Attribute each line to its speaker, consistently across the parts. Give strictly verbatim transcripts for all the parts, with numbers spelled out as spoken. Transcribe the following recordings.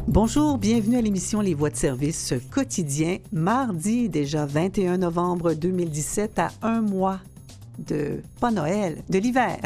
Speaker 1: Bonjour, bienvenue à l'émission Les Voix de service quotidien, mardi déjà vingt et un novembre deux mille dix-sept, à un mois de, pas Noël, de l'hiver.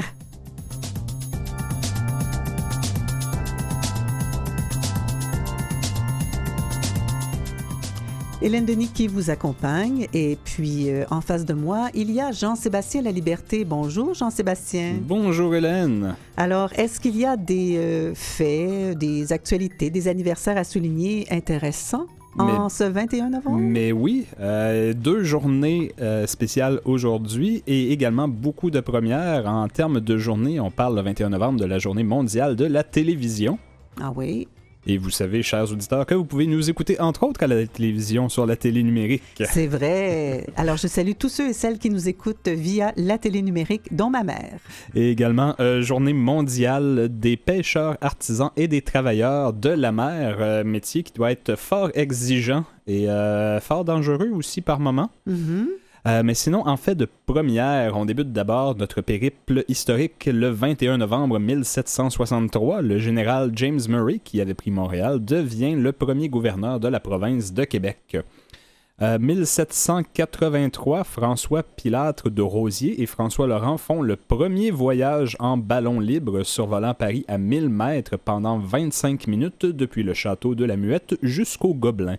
Speaker 1: Hélène Denis qui vous accompagne et puis euh, en face de moi, il y a Jean-Sébastien Laliberté. Bonjour Jean-Sébastien.
Speaker 2: Bonjour Hélène.
Speaker 1: Alors, est-ce qu'il y a des euh, faits, des actualités, des anniversaires à souligner intéressants en mais, ce vingt et un novembre?
Speaker 2: Mais oui, euh, deux journées euh, spéciales aujourd'hui et également beaucoup de premières. En termes de journée, on parle le vingt et un novembre de la journée mondiale de la télévision.
Speaker 1: Ah oui.
Speaker 2: Et vous savez, chers auditeurs, que vous pouvez nous écouter, entre autres, à la télévision, sur la télé numérique.
Speaker 1: C'est vrai. Alors, je salue tous ceux et celles qui nous écoutent via la télé numérique, dont ma mère.
Speaker 2: Et également, euh, journée mondiale des pêcheurs artisans et des travailleurs de la mer, euh, métier qui doit être fort exigeant et euh, fort dangereux aussi par moments.
Speaker 1: Mm-hmm.
Speaker 2: Euh, mais sinon, en fait de première, on débute d'abord notre périple historique le vingt et un novembre mille sept cent soixante-trois. Le général James Murray, qui avait pris Montréal, devient le premier gouverneur de la province de Québec. Euh, mille sept cent quatre-vingt-trois, François Pilâtre de Rosier et François Laurent font le premier voyage en ballon libre survolant Paris à mille mètres pendant vingt-cinq minutes depuis le château de la Muette jusqu'au Gobelin.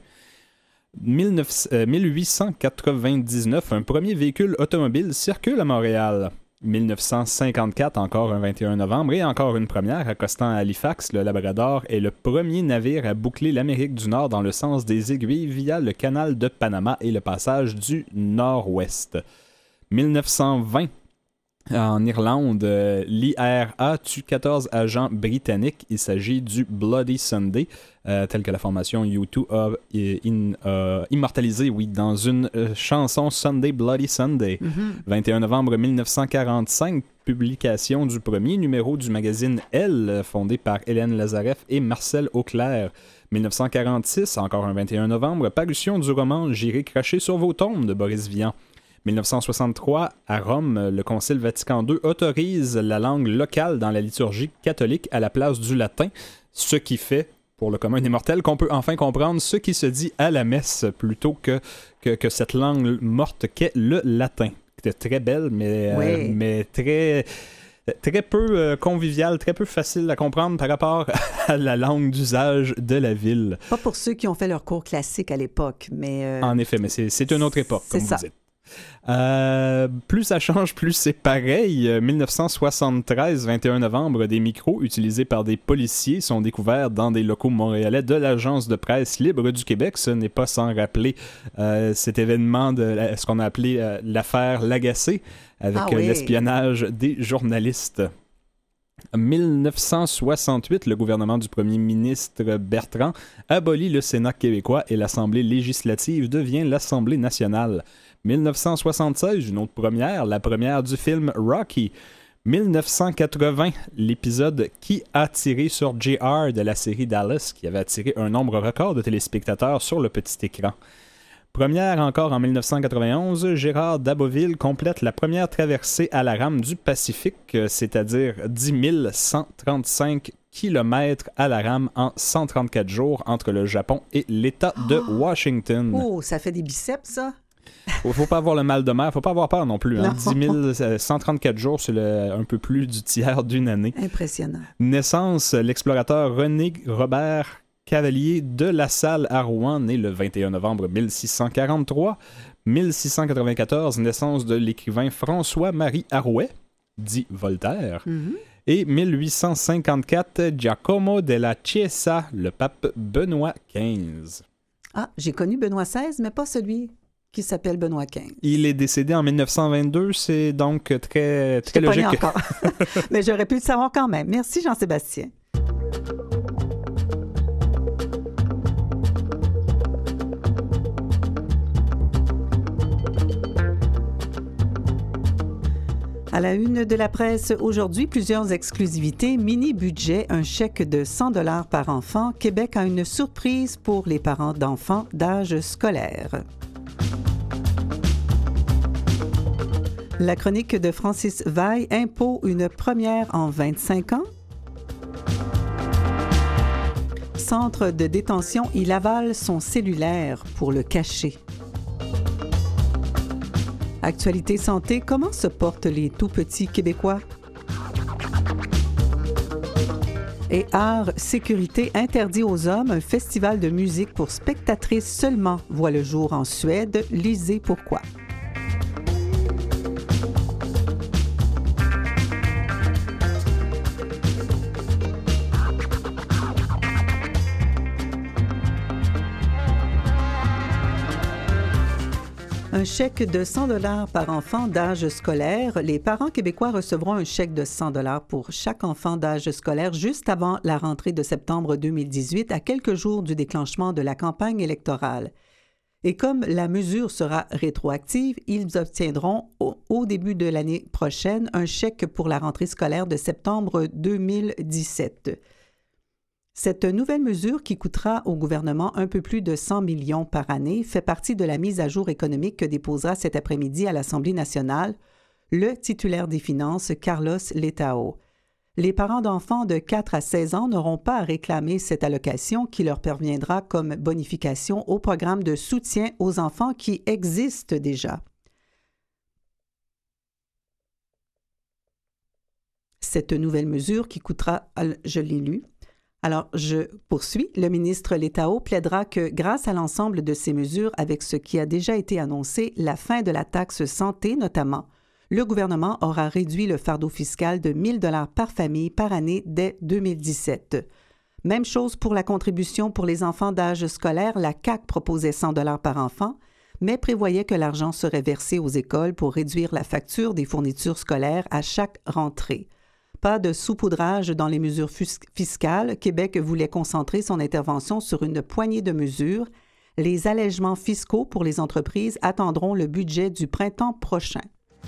Speaker 2: mille huit cent quatre-vingt-dix-neuf, un premier véhicule automobile circule à Montréal. mille neuf cent cinquante-quatre, encore un vingt et un novembre, et encore une première, accostant à Halifax, le Labrador est le premier navire à boucler l'Amérique du Nord dans le sens des aiguilles via le canal de Panama et le passage du Nord-Ouest. mille neuf cent vingt, en Irlande, euh, l'I R A tue quatorze agents britanniques. Il s'agit du Bloody Sunday, euh, tel que la formation U deux a in, euh, immortalisé oui, dans une euh, chanson Sunday Bloody Sunday.
Speaker 1: Mm-hmm.
Speaker 2: vingt et un novembre mille neuf cent quarante-cinq, publication du premier numéro du magazine Elle, fondé par Hélène Lazareff et Marcel Auclair. mille neuf cent quarante-six, encore un vingt et un novembre, parution du roman J'irai cracher sur vos tombes de Boris Vian. mille neuf cent soixante-trois, à Rome, le Concile Vatican deux autorise la langue locale dans la liturgie catholique à la place du latin, ce qui fait, pour le commun des mortels, qu'on peut enfin comprendre ce qui se dit à la messe plutôt que, que, que cette langue morte qu'est le latin. C'était très belle, mais,
Speaker 1: oui.
Speaker 2: euh, mais très... très peu euh, convivial, très peu facile à comprendre par rapport à la langue d'usage de la ville.
Speaker 1: Pas pour ceux qui ont fait leur cours classique à l'époque, mais... Euh,
Speaker 2: en effet, mais c'est, c'est une autre époque, comme
Speaker 1: ça.
Speaker 2: vous dites. Euh, plus ça change, plus c'est pareil. Euh, mille neuf cent soixante-treize, vingt et un novembre, des micros utilisés par des policiers sont découverts dans des locaux montréalais de l'Agence de presse libre du Québec. Ce n'est pas sans rappeler euh, cet événement de la, ce qu'on a appelé euh, l'affaire Lagacé, avec
Speaker 1: ah oui.
Speaker 2: euh, l'espionnage des journalistes. mille neuf cent soixante-huit, le gouvernement du premier ministre Bertrand abolit le Sénat québécois et l'Assemblée législative devient l'Assemblée nationale. mille neuf cent soixante-seize, une autre première, la première du film Rocky. mille neuf cent quatre-vingts, l'épisode Qui a tiré sur J R de la série Dallas, qui avait attiré un nombre record de téléspectateurs sur le petit écran. Première encore en mille neuf cent quatre-vingt-onze, Gérard Daboville complète la première traversée à la rame du Pacifique, c'est-à-dire dix mille cent trente-cinq kilomètres à la rame en cent trente-quatre jours entre le Japon et l'État de Washington.
Speaker 1: Oh, ça fait des biceps, ça?
Speaker 2: Faut, faut pas avoir le mal de mer, faut pas avoir peur non plus. Hein?
Speaker 1: Non.
Speaker 2: dix mille cent trente-quatre jours, c'est le, un peu plus du tiers d'une année.
Speaker 1: Impressionnant.
Speaker 2: Naissance, l'explorateur René Robert Cavalier de La Salle à Rouen, né le vingt et un novembre mille six cent quarante-trois. mille six cent quatre-vingt-quatorze, naissance de l'écrivain François-Marie Arouet, dit Voltaire.
Speaker 1: Mm-hmm.
Speaker 2: Et mille huit cent cinquante-quatre, Giacomo della Chiesa, le pape Benoît quinze.
Speaker 1: Ah, j'ai connu Benoît seize, mais pas celui qui s'appelle Benoît quinze.
Speaker 2: Il est décédé en mille neuf cent vingt-deux, c'est donc très, très logique.
Speaker 1: Encore. Mais j'aurais pu le savoir quand même. Merci Jean-Sébastien. À la une de la presse aujourd'hui, plusieurs exclusivités. Mini-budget, un chèque de cent dollars par enfant. Québec a une surprise pour les parents d'enfants d'âge scolaire. La chronique de Francis Vaille, impôt, une première en vingt-cinq ans. centre de détention, il avale son cellulaire pour le cacher. Actualité santé, comment se portent les tout-petits Québécois? Et art, sécurité, interdit aux hommes, un festival de musique pour spectatrices seulement voit le jour en Suède. Lisez pourquoi. Un chèque de cent dollars par enfant d'âge scolaire. Les parents québécois recevront un chèque de cent dollars pour chaque enfant d'âge scolaire juste avant la rentrée de septembre deux mille dix-huit, à quelques jours du déclenchement de la campagne électorale. Et comme la mesure sera rétroactive, ils obtiendront au, au début de l'année prochaine un chèque pour la rentrée scolaire de septembre deux mille dix-sept. Cette nouvelle mesure, qui coûtera au gouvernement un peu plus de cent millions par année, fait partie de la mise à jour économique que déposera cet après-midi à l'Assemblée nationale le titulaire des Finances, Carlos Letao. Les parents d'enfants de quatre à seize ans n'auront pas à réclamer cette allocation qui leur parviendra comme bonification au programme de soutien aux enfants qui existe déjà. Cette nouvelle mesure qui coûtera, je l'ai lu, Alors, je poursuis. Le ministre Letao plaidera que, grâce à l'ensemble de ces mesures, avec ce qui a déjà été annoncé, la fin de la taxe santé notamment, le gouvernement aura réduit le fardeau fiscal de mille dollars par famille par année dès deux mille dix-sept. Même chose pour la contribution pour les enfants d'âge scolaire. La C A Q proposait cent dollars par enfant, mais prévoyait que l'argent serait versé aux écoles pour réduire la facture des fournitures scolaires à chaque rentrée. Pas de saupoudrage dans les mesures fiscales. Québec voulait concentrer son intervention sur une poignée de mesures. Les allègements fiscaux pour les entreprises attendront le budget du printemps prochain.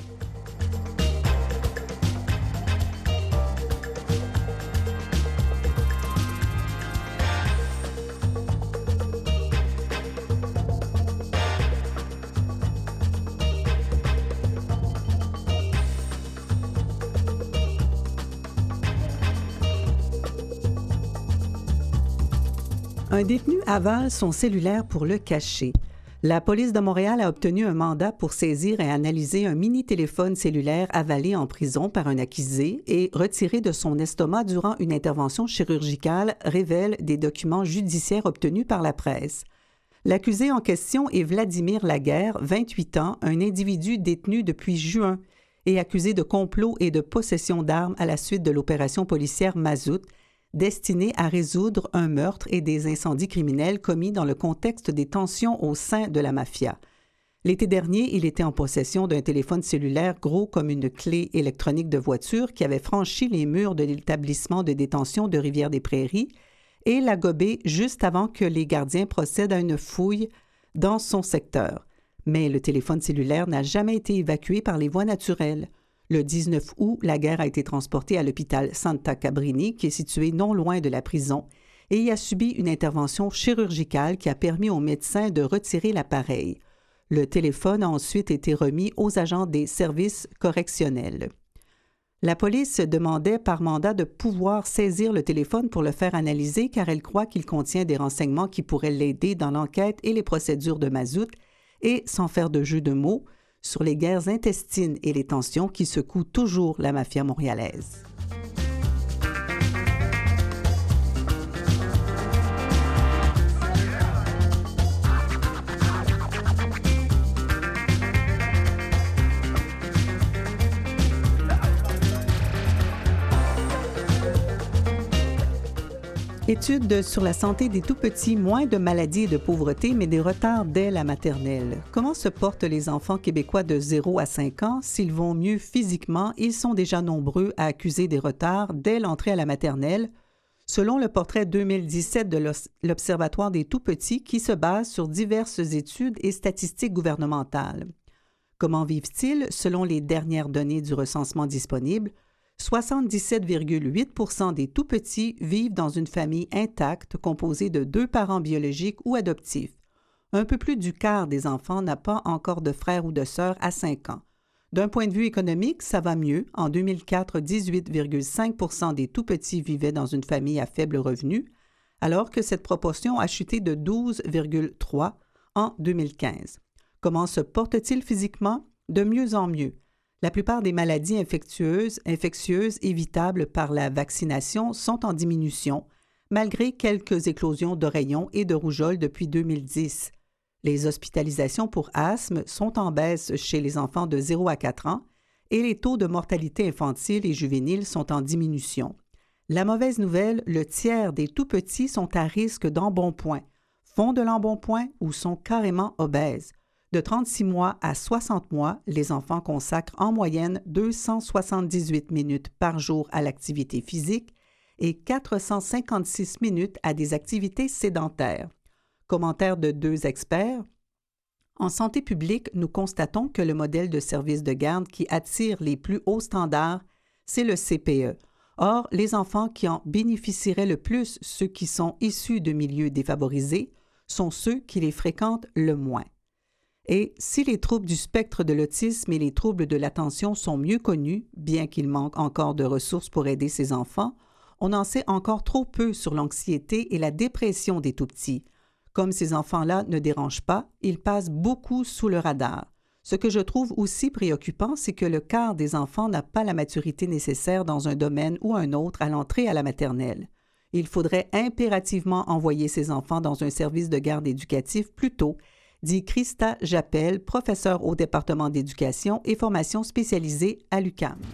Speaker 1: Un détenu avale son cellulaire pour le cacher. La police de Montréal a obtenu un mandat pour saisir et analyser un mini-téléphone cellulaire avalé en prison par un accusé et retiré de son estomac durant une intervention chirurgicale, révèlent des documents judiciaires obtenus par la presse. L'accusé en question est Vladimir Laguerre, vingt-huit ans, un individu détenu depuis juin et accusé de complot et de possession d'armes à la suite de l'opération policière Mazout, destiné à résoudre un meurtre et des incendies criminels commis dans le contexte des tensions au sein de la mafia. L'été dernier, il était en possession d'un téléphone cellulaire gros comme une clé électronique de voiture qui avait franchi les murs de l'établissement de détention de Rivière-des-Prairies et l'a gobé juste avant que les gardiens procèdent à une fouille dans son secteur. Mais le téléphone cellulaire n'a jamais été évacué par les voies naturelles. Le dix-neuf août, Laguerre a été transporté à l'hôpital Santa Cabrini, qui est situé non loin de la prison, et y a subi une intervention chirurgicale qui a permis aux médecins de retirer l'appareil. Le téléphone a ensuite été remis aux agents des services correctionnels. La police demandait par mandat de pouvoir saisir le téléphone pour le faire analyser car elle croit qu'il contient des renseignements qui pourraient l'aider dans l'enquête et les procédures de Mazout et, sans faire de jeu de mots, sur les guerres intestines et les tensions qui secouent toujours la mafia montréalaise. Étude sur la santé des tout-petits, moins de maladies et de pauvreté, mais des retards dès la maternelle. Comment se portent les enfants québécois de zéro à cinq ans? S'ils vont mieux physiquement, ils sont déjà nombreux à accuser des retards dès l'entrée à la maternelle, selon le portrait deux mille dix-sept de l'Observatoire des tout-petits qui se base sur diverses études et statistiques gouvernementales. Comment vivent-ils? Selon les dernières données du recensement disponible, soixante-dix-sept virgule huit pour cent des tout-petits vivent dans une famille intacte composée de deux parents biologiques ou adoptifs. Un peu plus du quart des enfants n'a pas encore de frères ou de sœurs à cinq ans. D'un point de vue économique, ça va mieux. En deux mille quatre, dix-huit virgule cinq pour cent des tout-petits vivaient dans une famille à faible revenu, alors que cette proportion a chuté de douze virgule trois en deux mille quinze. Comment se porte-t-il physiquement? De mieux en mieux. La plupart des maladies infectieuses, infectieuses évitables par la vaccination sont en diminution, malgré quelques éclosions d'oreillons et de rougeole depuis deux mille dix. Les hospitalisations pour asthme sont en baisse chez les enfants de zéro à quatre ans et les taux de mortalité infantile et juvénile sont en diminution. La mauvaise nouvelle, le tiers des tout-petits sont à risque d'embonpoint, font de l'embonpoint ou sont carrément obèses. De trente-six mois à soixante mois, les enfants consacrent en moyenne deux cent soixante-dix-huit minutes par jour à l'activité physique et quatre cent cinquante-six minutes à des activités sédentaires. Commentaire de deux experts. En santé publique, nous constatons que le modèle de service de garde qui attire les plus hauts standards, c'est le C P E. Or, les enfants qui en bénéficieraient le plus, ceux qui sont issus de milieux défavorisés, sont ceux qui les fréquentent le moins. Et si les troubles du spectre de l'autisme et les troubles de l'attention sont mieux connus, bien qu'il manque encore de ressources pour aider ces enfants, on en sait encore trop peu sur l'anxiété et la dépression des tout-petits. Comme ces enfants-là ne dérangent pas, ils passent beaucoup sous le radar. Ce que je trouve aussi préoccupant, c'est que le quart des enfants n'a pas la maturité nécessaire dans un domaine ou un autre à l'entrée à la maternelle. Il faudrait impérativement envoyer ces enfants dans un service de garde éducatif plus tôt, dit Christa Jappel, professeure au département d'éducation et formation spécialisée à l'U Q A M.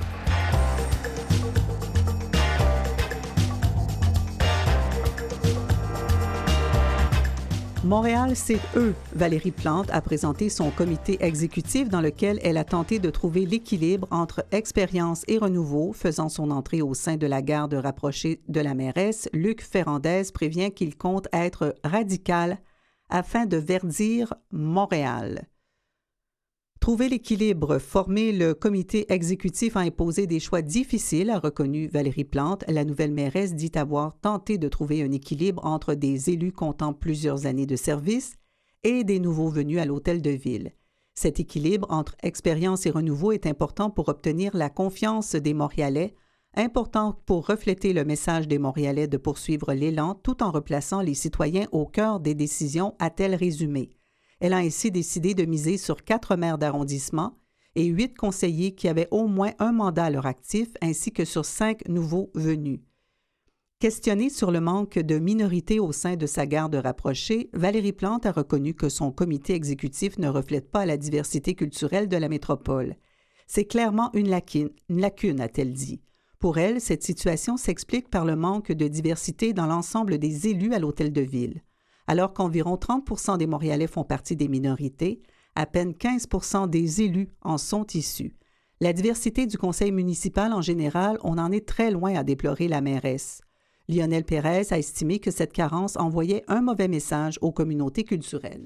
Speaker 1: Montréal, c'est eux. Valérie Plante a présenté son comité exécutif dans lequel elle a tenté de trouver l'équilibre entre expérience et renouveau. Faisant son entrée au sein de la garde rapprochée de la mairesse, Luc Ferrandez prévient qu'il compte être radical afin de verdir Montréal. Trouver l'équilibre, former le comité exécutif a imposé des choix difficiles, a reconnu Valérie Plante. La nouvelle mairesse dit avoir tenté de trouver un équilibre entre des élus comptant plusieurs années de service et des nouveaux venus à l'hôtel de ville. Cet équilibre entre expérience et renouveau est important pour obtenir la confiance des Montréalais, important pour refléter le message des Montréalais de poursuivre l'élan tout en replaçant les citoyens au cœur des décisions, a-t-elle résumé. Elle a ainsi décidé de miser sur quatre maires d'arrondissement et huit conseillers qui avaient au moins un mandat à leur actif, ainsi que sur cinq nouveaux venus. Questionnée sur le manque de minorité au sein de sa garde rapprochée, Valérie Plante a reconnu que son comité exécutif ne reflète pas la diversité culturelle de la métropole. C'est clairement une lacune, une lacune, a-t-elle dit. Pour elle, cette situation s'explique par le manque de diversité dans l'ensemble des élus à l'hôtel de ville. Alors qu'environ trente pour cent des Montréalais font partie des minorités, à peine quinze pour cent des élus en sont issus. La diversité du conseil municipal en général, on en est très loin à déplorer la mairesse. Lionel Pérez a estimé que cette carence envoyait un mauvais message aux communautés culturelles.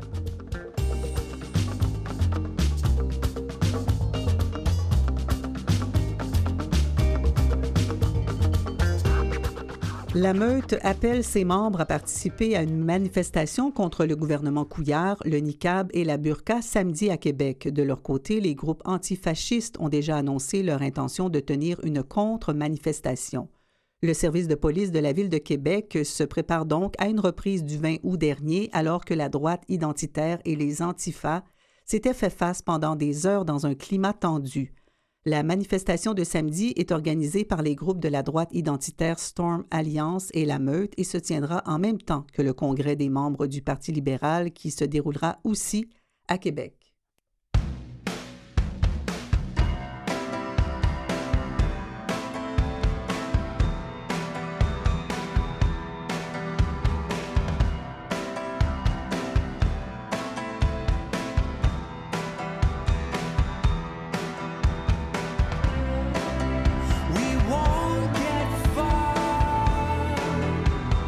Speaker 1: La Meute appelle ses membres à participer à une manifestation contre le gouvernement Couillard, le niqab et la burqa samedi à Québec. De leur côté, les groupes antifascistes ont déjà annoncé leur intention de tenir une contre-manifestation. Le service de police de la Ville de Québec se prépare donc à une reprise du vingt août dernier, alors que la droite identitaire et les antifas s'étaient fait face pendant des heures dans un climat tendu. La manifestation de samedi est organisée par les groupes de la droite identitaire Storm Alliance et La Meute et se tiendra en même temps que le congrès des membres du Parti libéral qui se déroulera aussi à Québec.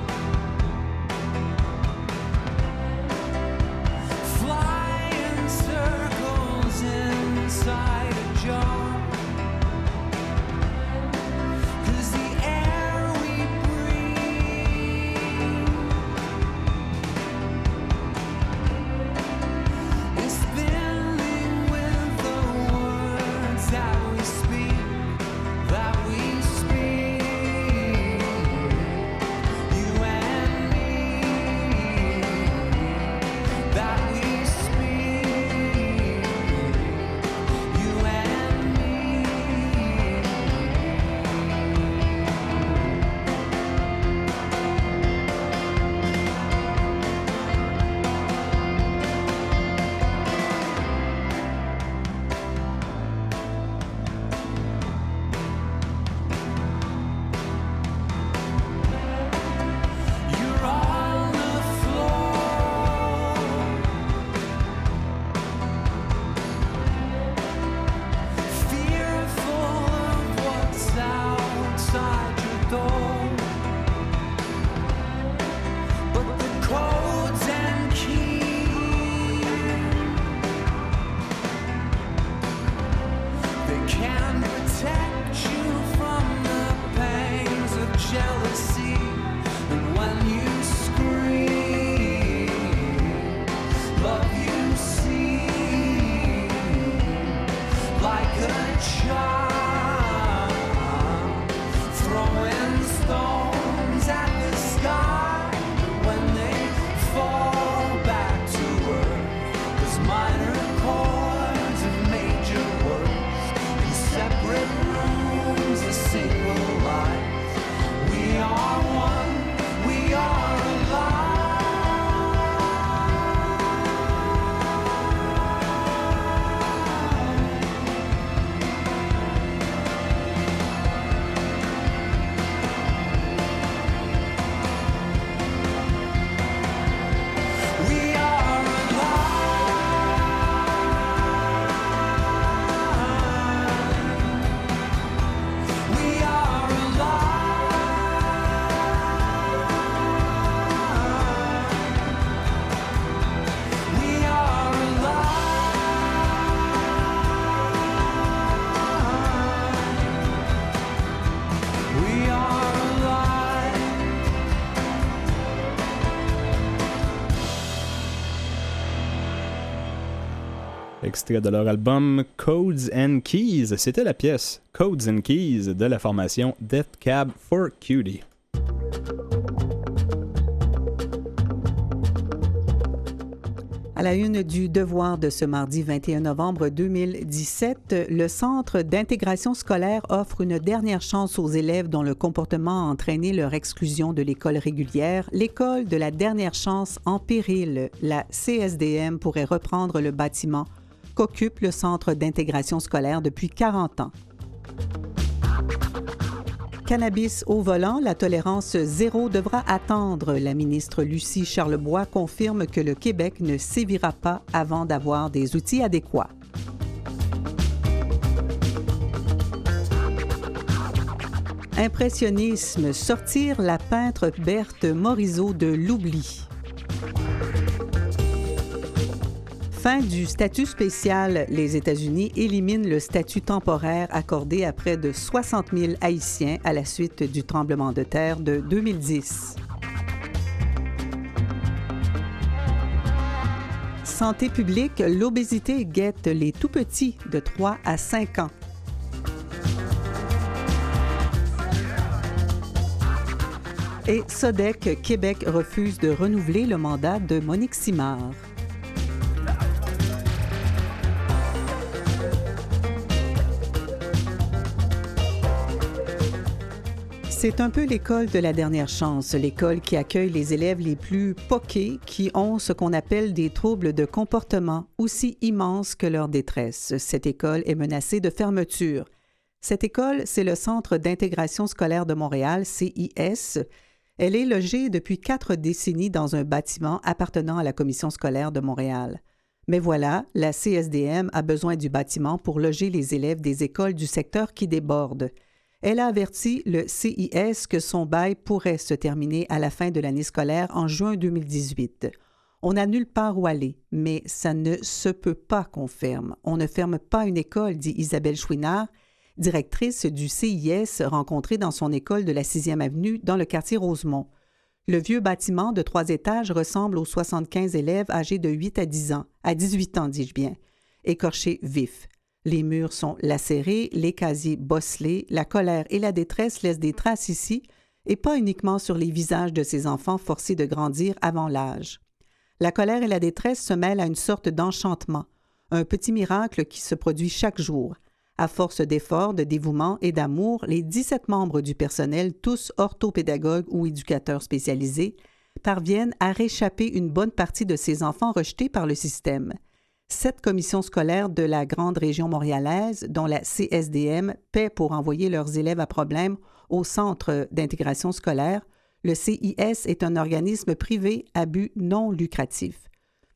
Speaker 3: Fly into
Speaker 2: Extrait de leur album Codes and Keys. C'était la pièce Codes and Keys de la formation Death Cab for Cutie.
Speaker 1: À la une du Devoir de ce mardi vingt et un novembre deux mille dix-sept, le Centre d'intégration scolaire offre une dernière chance aux élèves dont le comportement a entraîné leur exclusion de l'école régulière. L'école de la dernière chance en péril, la C S D M, pourrait reprendre le bâtiment qu'occupe le Centre d'intégration scolaire depuis quarante ans. Cannabis au volant, la tolérance zéro devra attendre. La ministre Lucie Charlebois confirme que le Québec ne sévira pas avant d'avoir des outils adéquats. Impressionnisme, sortir la peintre Berthe Morisot de l'oubli. Fin du statut spécial. Les États-Unis éliminent le statut temporaire accordé à près de soixante mille Haïtiens à la suite du tremblement de terre de deux mille dix. Santé publique, l'obésité guette les tout-petits de trois à cinq ans. Et Sodec Québec refuse de renouveler le mandat de Monique Simard. C'est un peu l'école de la dernière chance, l'école qui accueille les élèves les plus poqués qui ont ce qu'on appelle des troubles de comportement aussi immenses que leur détresse. Cette école est menacée de fermeture. Cette école, c'est le Centre d'intégration scolaire de Montréal, C I S. Elle est logée depuis quatre décennies dans un bâtiment appartenant à la Commission scolaire de Montréal. Mais voilà, la C S D M a besoin du bâtiment pour loger les élèves des écoles du secteur qui débordent. Elle a averti le C I S que son bail pourrait se terminer à la fin de l'année scolaire en juin deux mille dix-huit. On n'a nulle part où aller, mais ça ne se peut pas qu'on ferme. On ne ferme pas une école, dit Isabelle Chouinard, directrice du C I S, rencontrée dans son école de la sixième avenue dans le quartier Rosemont. Le vieux bâtiment de trois étages ressemble aux soixante-quinze élèves âgés de huit à dix ans, à dix-huit ans, dis-je bien, écorchés vifs. Les murs sont lacérés, les casiers bosselés, la colère et la détresse laissent des traces ici, et pas uniquement sur les visages de ces enfants forcés de grandir avant l'âge. La colère et la détresse se mêlent à une sorte d'enchantement, un petit miracle qui se produit chaque jour. À force d'efforts, de dévouement et d'amour, les dix-sept membres du personnel, tous orthopédagogues ou éducateurs spécialisés, parviennent à réchapper une bonne partie de ces enfants rejetés par le système. Sept commissions scolaires de la grande région montréalaise, dont la C S D M, paient pour envoyer leurs élèves à problème au Centre d'intégration scolaire. Le C I S est un organisme privé à but non lucratif.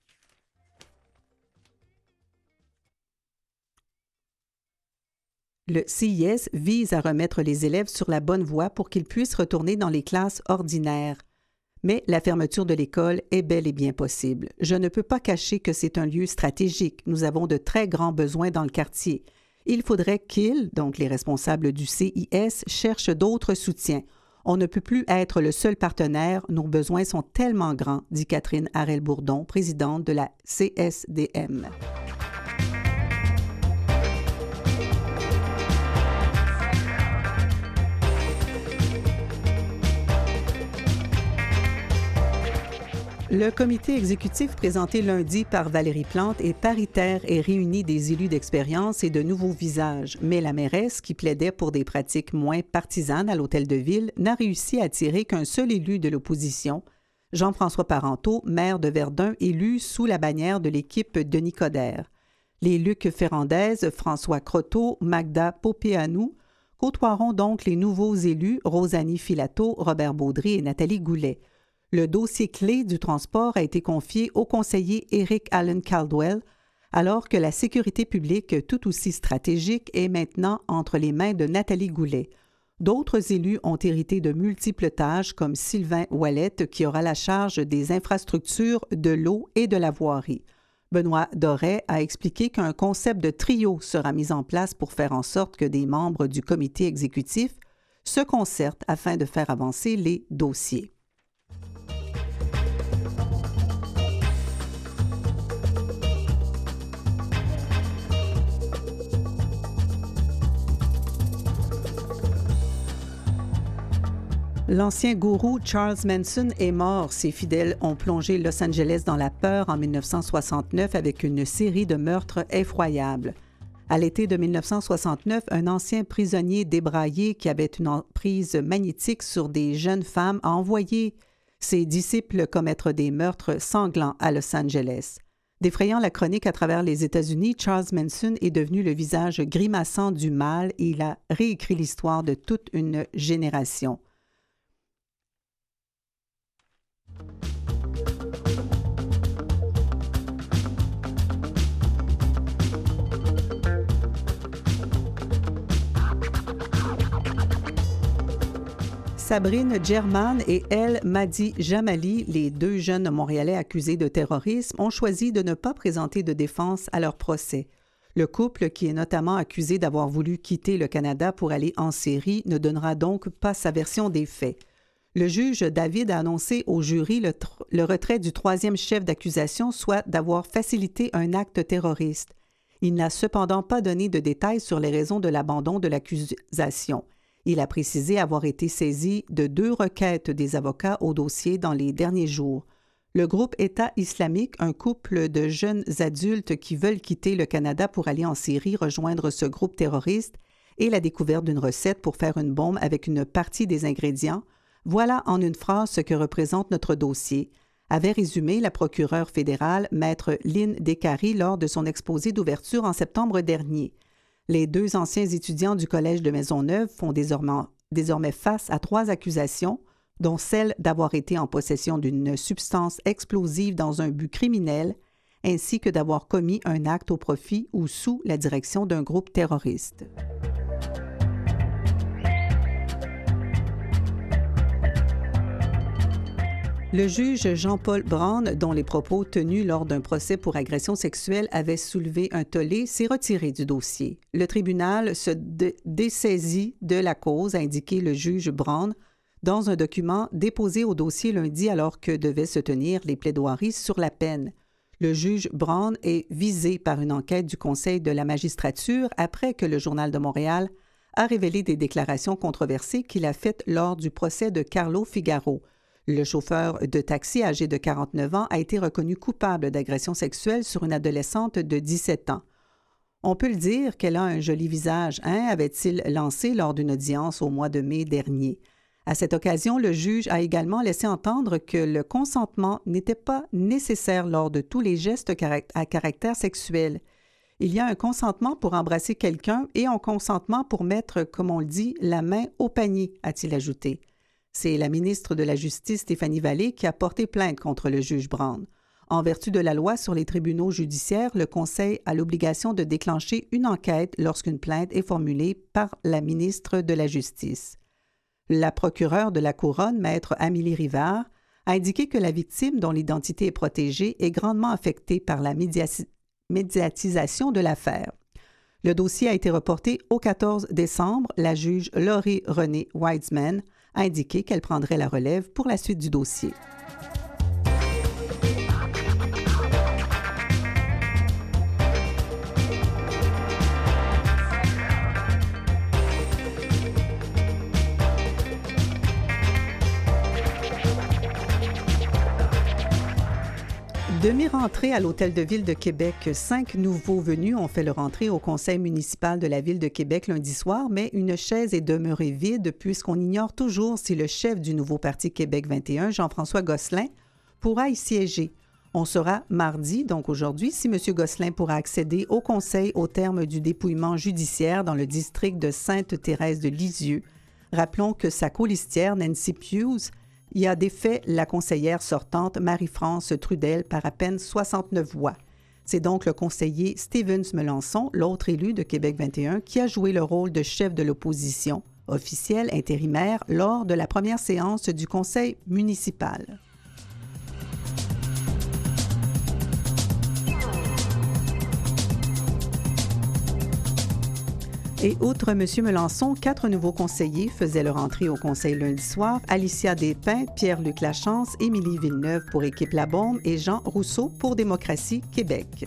Speaker 1: Le C I S vise à remettre les élèves sur la bonne voie pour qu'ils puissent retourner dans les classes ordinaires. Mais la fermeture de l'école est bel et bien possible. Je ne peux pas cacher que c'est un lieu stratégique. Nous avons de très grands besoins dans le quartier. Il faudrait qu'ils, donc les responsables du C I S, cherchent d'autres soutiens. On ne peut plus être le seul partenaire, nos besoins sont tellement grands, dit Catherine Harel-Bourdon, présidente de la C S D M. Le comité exécutif présenté lundi par Valérie Plante est paritaire et réunit des élus d'expérience et de nouveaux visages. Mais la mairesse, qui plaidait pour des pratiques moins partisanes à l'hôtel de ville, n'a réussi à attirer qu'un seul élu de l'opposition, Jean-François Parenteau, maire de Verdun, élu sous la bannière de l'équipe Denis Coderre. Les Luc Ferrandez, François Croteau, Magda Popeanu côtoieront donc les nouveaux élus Rosanie Filato, Robert Baudry et Nathalie Goulet. Le dossier clé du transport a été confié au conseiller Eric Allen Caldwell, alors que la sécurité publique, tout aussi stratégique, est maintenant entre les mains de Nathalie Goulet. D'autres élus ont hérité de multiples tâches, comme Sylvain Ouellette, qui aura la charge des infrastructures, de l'eau et de la voirie. Benoît Doré a expliqué qu'un concept de trio sera mis en place pour faire en sorte que des membres du comité exécutif se concertent afin de faire avancer les dossiers. L'ancien gourou Charles Manson est mort. Ses fidèles ont plongé Los Angeles dans la peur en dix-neuf cent soixante-neuf avec une série de meurtres effroyables. À l'été de dix-neuf cent soixante-neuf, un ancien prisonnier débraillé qui avait une emprise magnétique sur des jeunes femmes a envoyé ses disciples commettre des meurtres sanglants à Los Angeles. Défrayant la chronique à travers les États-Unis, Charles Manson est devenu le visage grimaçant du mal et il a réécrit l'histoire de toute une génération. Sabrine German et El Madi Jamali, les deux jeunes Montréalais accusés de terrorisme, ont choisi de ne pas présenter de défense à leur procès. Le couple, qui est notamment accusé d'avoir voulu quitter le Canada pour aller en Syrie, ne donnera donc pas sa version des faits. Le juge David a annoncé au jury le, tr- le retrait du troisième chef d'accusation, soit d'avoir facilité un acte terroriste. Il n'a cependant pas donné de détails sur les raisons de l'abandon de l'accusation. Il a précisé avoir été saisi de deux requêtes des avocats au dossier dans les derniers jours. Le groupe État islamique, un couple de jeunes adultes qui veulent quitter le Canada pour aller en Syrie rejoindre ce groupe terroriste, et la découverte d'une recette pour faire une bombe avec une partie des ingrédients, voilà en une phrase ce que représente notre dossier, avait résumé la procureure fédérale, maître Lynn Descaries, lors de son exposé d'ouverture en septembre dernier. Les deux anciens étudiants du Collège de Maisonneuve font désormais, désormais face à trois accusations, dont celle d'avoir été en possession d'une substance explosive dans un but criminel, ainsi que d'avoir commis un acte au profit ou sous la direction d'un groupe terroriste. Le juge Jean-Paul Brown, dont les propos tenus lors d'un procès pour agression sexuelle avaient soulevé un tollé, s'est retiré du dossier. Le tribunal se dé- dessaisit de la cause, a indiqué le juge Brown dans un document déposé au dossier lundi alors que devaient se tenir les plaidoiries sur la peine. Le juge Brown est visé par une enquête du Conseil de la magistrature après que le Journal de Montréal a révélé des déclarations controversées qu'il a faites lors du procès de Carlo Figaro. Le chauffeur de taxi âgé de quarante-neuf ans a été reconnu coupable d'agression sexuelle sur une adolescente de dix-sept ans. On peut le dire qu'elle a un joli visage, hein, avait-il lancé lors d'une audience au mois de mai dernier. À cette occasion, le juge a également laissé entendre que le consentement n'était pas nécessaire lors de tous les gestes à caractère sexuel. Il y a un consentement pour embrasser quelqu'un et un consentement pour mettre, comme on le dit, la main au panier, a-t-il ajouté. C'est la ministre de la Justice, Stéphanie Vallée, qui a porté plainte contre le juge Brown. En vertu de la loi sur les tribunaux judiciaires, le Conseil a l'obligation de déclencher une enquête lorsqu'une plainte est formulée par la ministre de la Justice. La procureure de la Couronne, maître Amélie Rivard, a indiqué que la victime, dont l'identité est protégée, est grandement affectée par la médiasi- médiatisation de l'affaire. Le dossier a été reporté au quatorze décembre. La juge Laurie Renée Weitzman a indiqué qu'elle prendrait la relève pour la suite du dossier. Demi-rentrée à l'Hôtel de Ville de Québec, cinq nouveaux venus ont fait leur entrée au conseil municipal de la Ville de Québec lundi soir, mais une chaise est demeurée vide puisqu'on ignore toujours si le chef du nouveau Parti Québec vingt et un, Jean-François Gosselin, pourra y siéger. On saura mardi, donc aujourd'hui, si M. Gosselin pourra accéder au conseil au terme du dépouillement judiciaire dans le district de Sainte-Thérèse de Lisieux. Rappelons que sa colistière, Nancy Pughes, y a défait la conseillère sortante Marie-France Trudel par à peine soixante-neuf voix. C'est donc le conseiller Stevens Melançon, l'autre élu de Québec vingt et un, qui a joué le rôle de chef de l'opposition officielle intérimaire lors de la première séance du conseil municipal. Et outre M. Melançon, quatre nouveaux conseillers faisaient leur entrée au conseil lundi soir. Alicia Despins, Pierre-Luc Lachance, Émilie Villeneuve pour Équipe La Bombe et Jean Rousseau pour Démocratie Québec.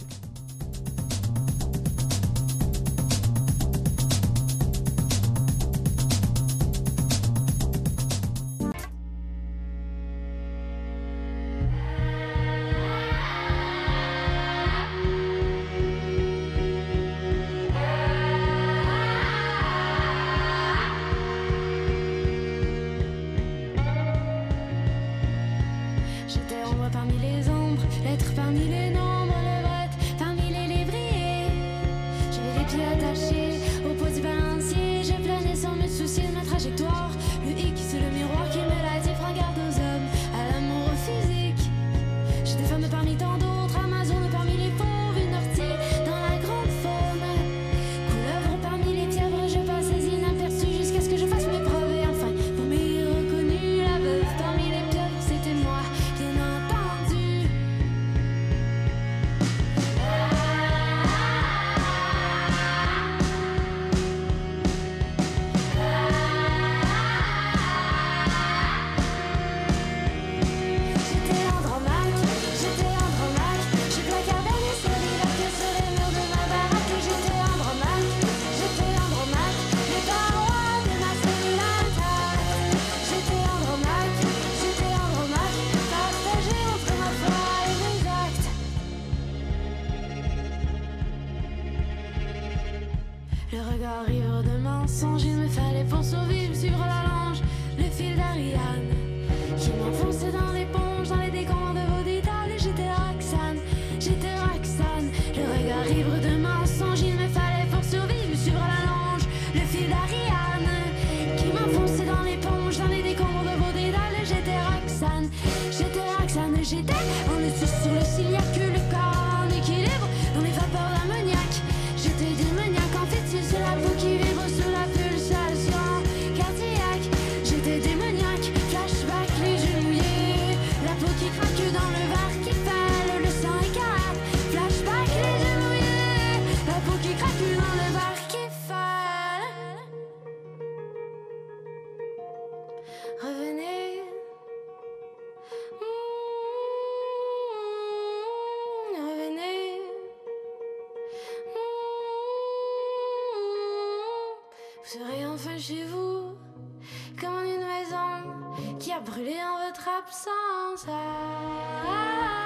Speaker 3: Vous serez enfin chez vous, comme en une maison qui a brûlé en votre absence. Ah, ah,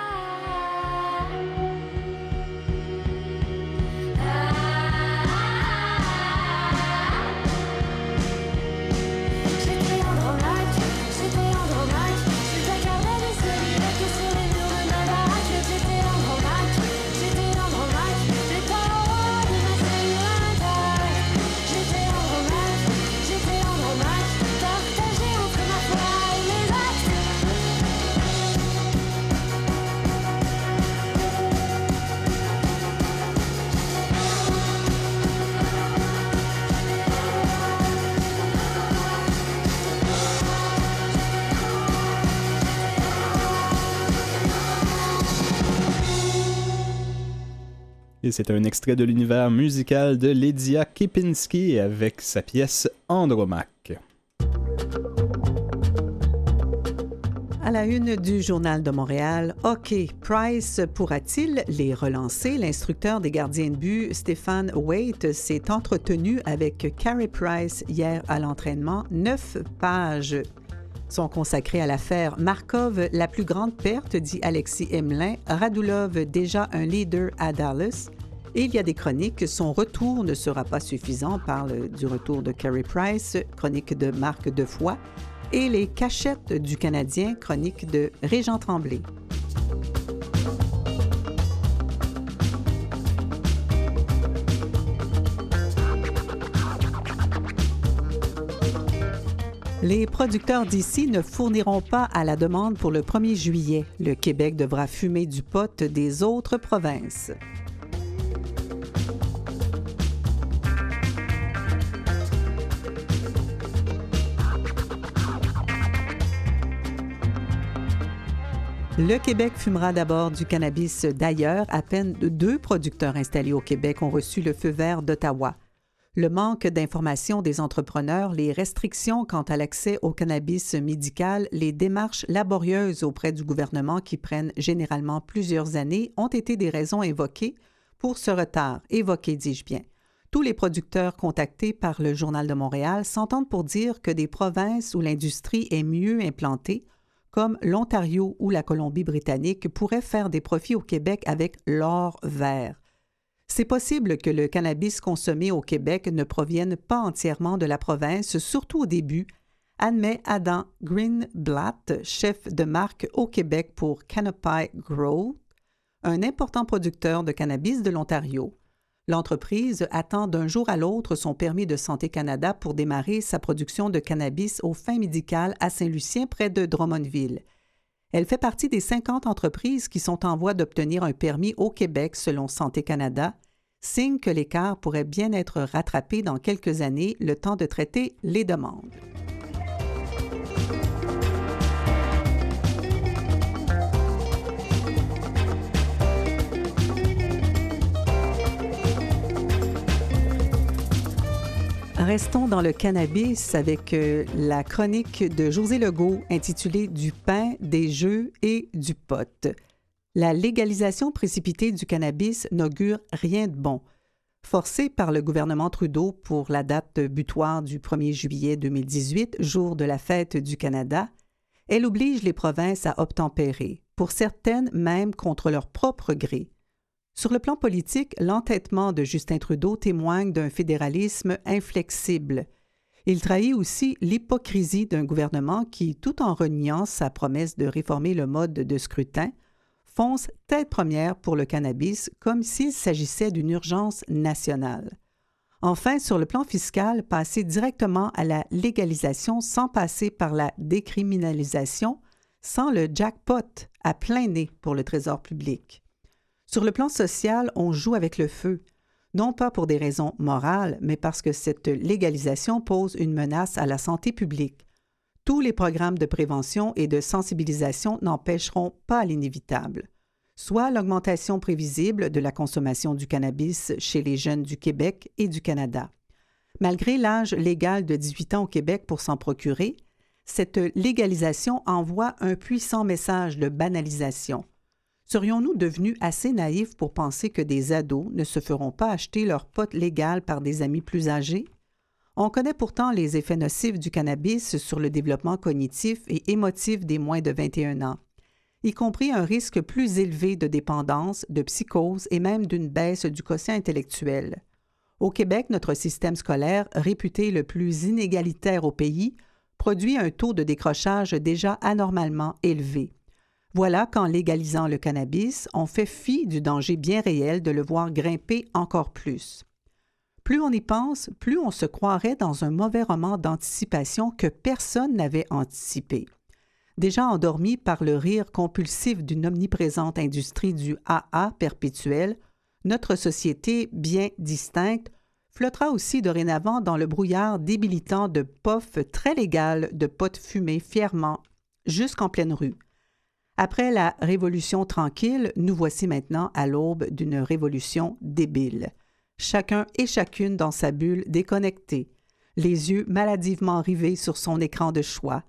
Speaker 2: Et c'est un extrait de l'univers musical de Lydia Kepinski avec sa pièce Andromaque.
Speaker 1: À la une du Journal de Montréal, hockey, Price pourra-t-il les relancer? L'instructeur des gardiens de but, Stéphane Waite, s'est entretenu avec Carey Price hier à l'entraînement. Neuf pages sont consacrées à l'affaire Markov, la plus grande perte, dit Alexis Emelin. Radulov, déjà un leader à Dallas. Et il y a des chroniques. Son retour ne sera pas suffisant. On parle du retour de Carey Price, chronique de Marc Defoy. Et les cachettes du Canadien, chronique de Régent Tremblay. Les producteurs d'ici ne fourniront pas à la demande pour le premier juillet. Le Québec devra fumer du pot des autres provinces. Le Québec fumera d'abord du cannabis d'ailleurs. À peine deux producteurs installés au Québec ont reçu le feu vert d'Ottawa. Le manque d'information des entrepreneurs, les restrictions quant à l'accès au cannabis médical, les démarches laborieuses auprès du gouvernement qui prennent généralement plusieurs années ont été des raisons invoquées pour ce retard. Évoquées, dis-je bien. Tous les producteurs contactés par le Journal de Montréal s'entendent pour dire que des provinces où l'industrie est mieux implantée, comme l'Ontario ou la Colombie-Britannique, pourraient faire des profits au Québec avec l'or vert. C'est possible que le cannabis consommé au Québec ne provienne pas entièrement de la province, surtout au début, admet Adam Greenblatt, chef de marque au Québec pour Canopy Grow, un important producteur de cannabis de l'Ontario. L'entreprise attend d'un jour à l'autre son permis de Santé Canada pour démarrer sa production de cannabis aux fins médicales à Saint-Lucien, près de Drummondville. Elle fait partie des cinquante entreprises qui sont en voie d'obtenir un permis au Québec selon Santé Canada, signe que l'écart pourrait bien être rattrapé dans quelques années, le temps de traiter les demandes. Restons dans le cannabis avec euh, la chronique de José Legault intitulée « Du pain, des jeux et du pot ». La légalisation précipitée du cannabis n'augure rien de bon. Forcée par le gouvernement Trudeau pour la date butoir du premier juillet deux mille dix-huit, jour de la fête du Canada, elle oblige les provinces à obtempérer, pour certaines même contre leur propre gré. Sur le plan politique, l'entêtement de Justin Trudeau témoigne d'un fédéralisme inflexible. Il trahit aussi l'hypocrisie d'un gouvernement qui, tout en reniant sa promesse de réformer le mode de scrutin, fonce tête première pour le cannabis comme s'il s'agissait d'une urgence nationale. Enfin, sur le plan fiscal, passer directement à la légalisation sans passer par la décriminalisation, sans le jackpot à plein nez pour le Trésor public. Sur le plan social, on joue avec le feu, non pas pour des raisons morales, mais parce que cette légalisation pose une menace à la santé publique. Tous les programmes de prévention et de sensibilisation n'empêcheront pas l'inévitable, soit l'augmentation prévisible de la consommation du cannabis chez les jeunes du Québec et du Canada. Malgré l'âge légal de dix-huit ans au Québec pour s'en procurer, cette légalisation envoie un puissant message de banalisation. Serions-nous devenus assez naïfs pour penser que des ados ne se feront pas acheter leur pot légal par des amis plus âgés? On connaît pourtant les effets nocifs du cannabis sur le développement cognitif et émotif des moins de vingt et un ans, y compris un risque plus élevé de dépendance, de psychose et même d'une baisse du quotient intellectuel. Au Québec, notre système scolaire, réputé le plus inégalitaire au pays, produit un taux de décrochage déjà anormalement élevé. Voilà qu'en légalisant le cannabis, on fait fi du danger bien réel de le voir grimper encore plus. Plus on y pense, plus on se croirait dans un mauvais roman d'anticipation que personne n'avait anticipé. Déjà endormi par le rire compulsif d'une omniprésente industrie du A A perpétuel, notre société, bien distincte, flottera aussi dorénavant dans le brouillard débilitant de puffs très légales de potes fumées fièrement jusqu'en pleine rue. Après la révolution tranquille, nous voici maintenant à l'aube d'une révolution débile. Chacun et chacune dans sa bulle déconnectée, les yeux maladivement rivés sur son écran de choix,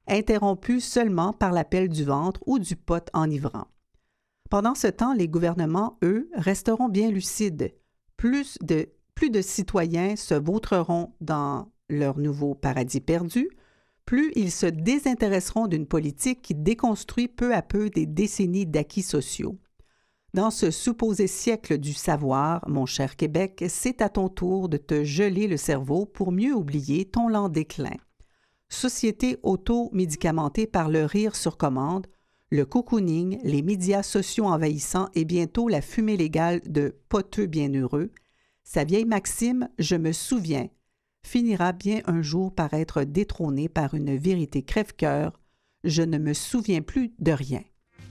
Speaker 1: interrompu seulement par l'appel du ventre ou du pot enivrant. Pendant ce temps, les gouvernements, eux, resteront bien lucides. Plus de, plus de citoyens se vautreront dans leur nouveau paradis perdu, plus ils se désintéresseront d'une politique qui déconstruit peu à peu des décennies d'acquis sociaux. Dans ce supposé siècle du savoir, mon cher Québec, c'est à ton tour de te geler le cerveau pour mieux oublier ton lent déclin. Société auto-médicamentée par le rire sur commande, le cocooning, les médias sociaux envahissants et bientôt la fumée légale de poteux bienheureux, sa vieille maxime « je me souviens » finira bien un jour par être détrônée par une vérité crève-cœur « je ne me souviens plus de rien ».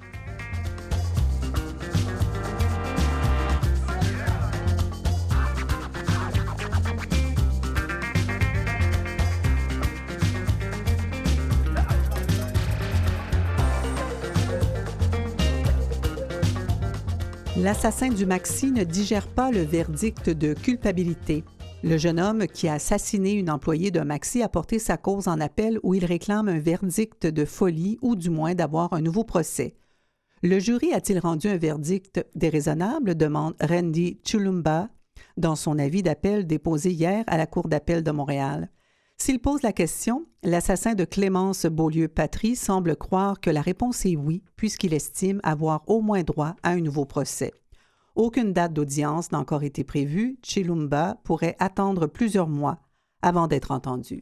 Speaker 1: L'assassin du Maxi ne digère pas le verdict de culpabilité. Le jeune homme qui a assassiné une employée d'un Maxi a porté sa cause en appel où il réclame un verdict de folie ou du moins d'avoir un nouveau procès. Le jury a-t-il rendu un verdict déraisonnable, demande Randy Chulumba dans son avis d'appel déposé hier à la Cour d'appel de Montréal. S'il pose la question, l'assassin de Clémence Beaulieu-Patry semble croire que la réponse est oui, puisqu'il estime avoir au moins droit à un nouveau procès. Aucune date d'audience n'a encore été prévue. Chilumba pourrait attendre plusieurs mois avant d'être entendu.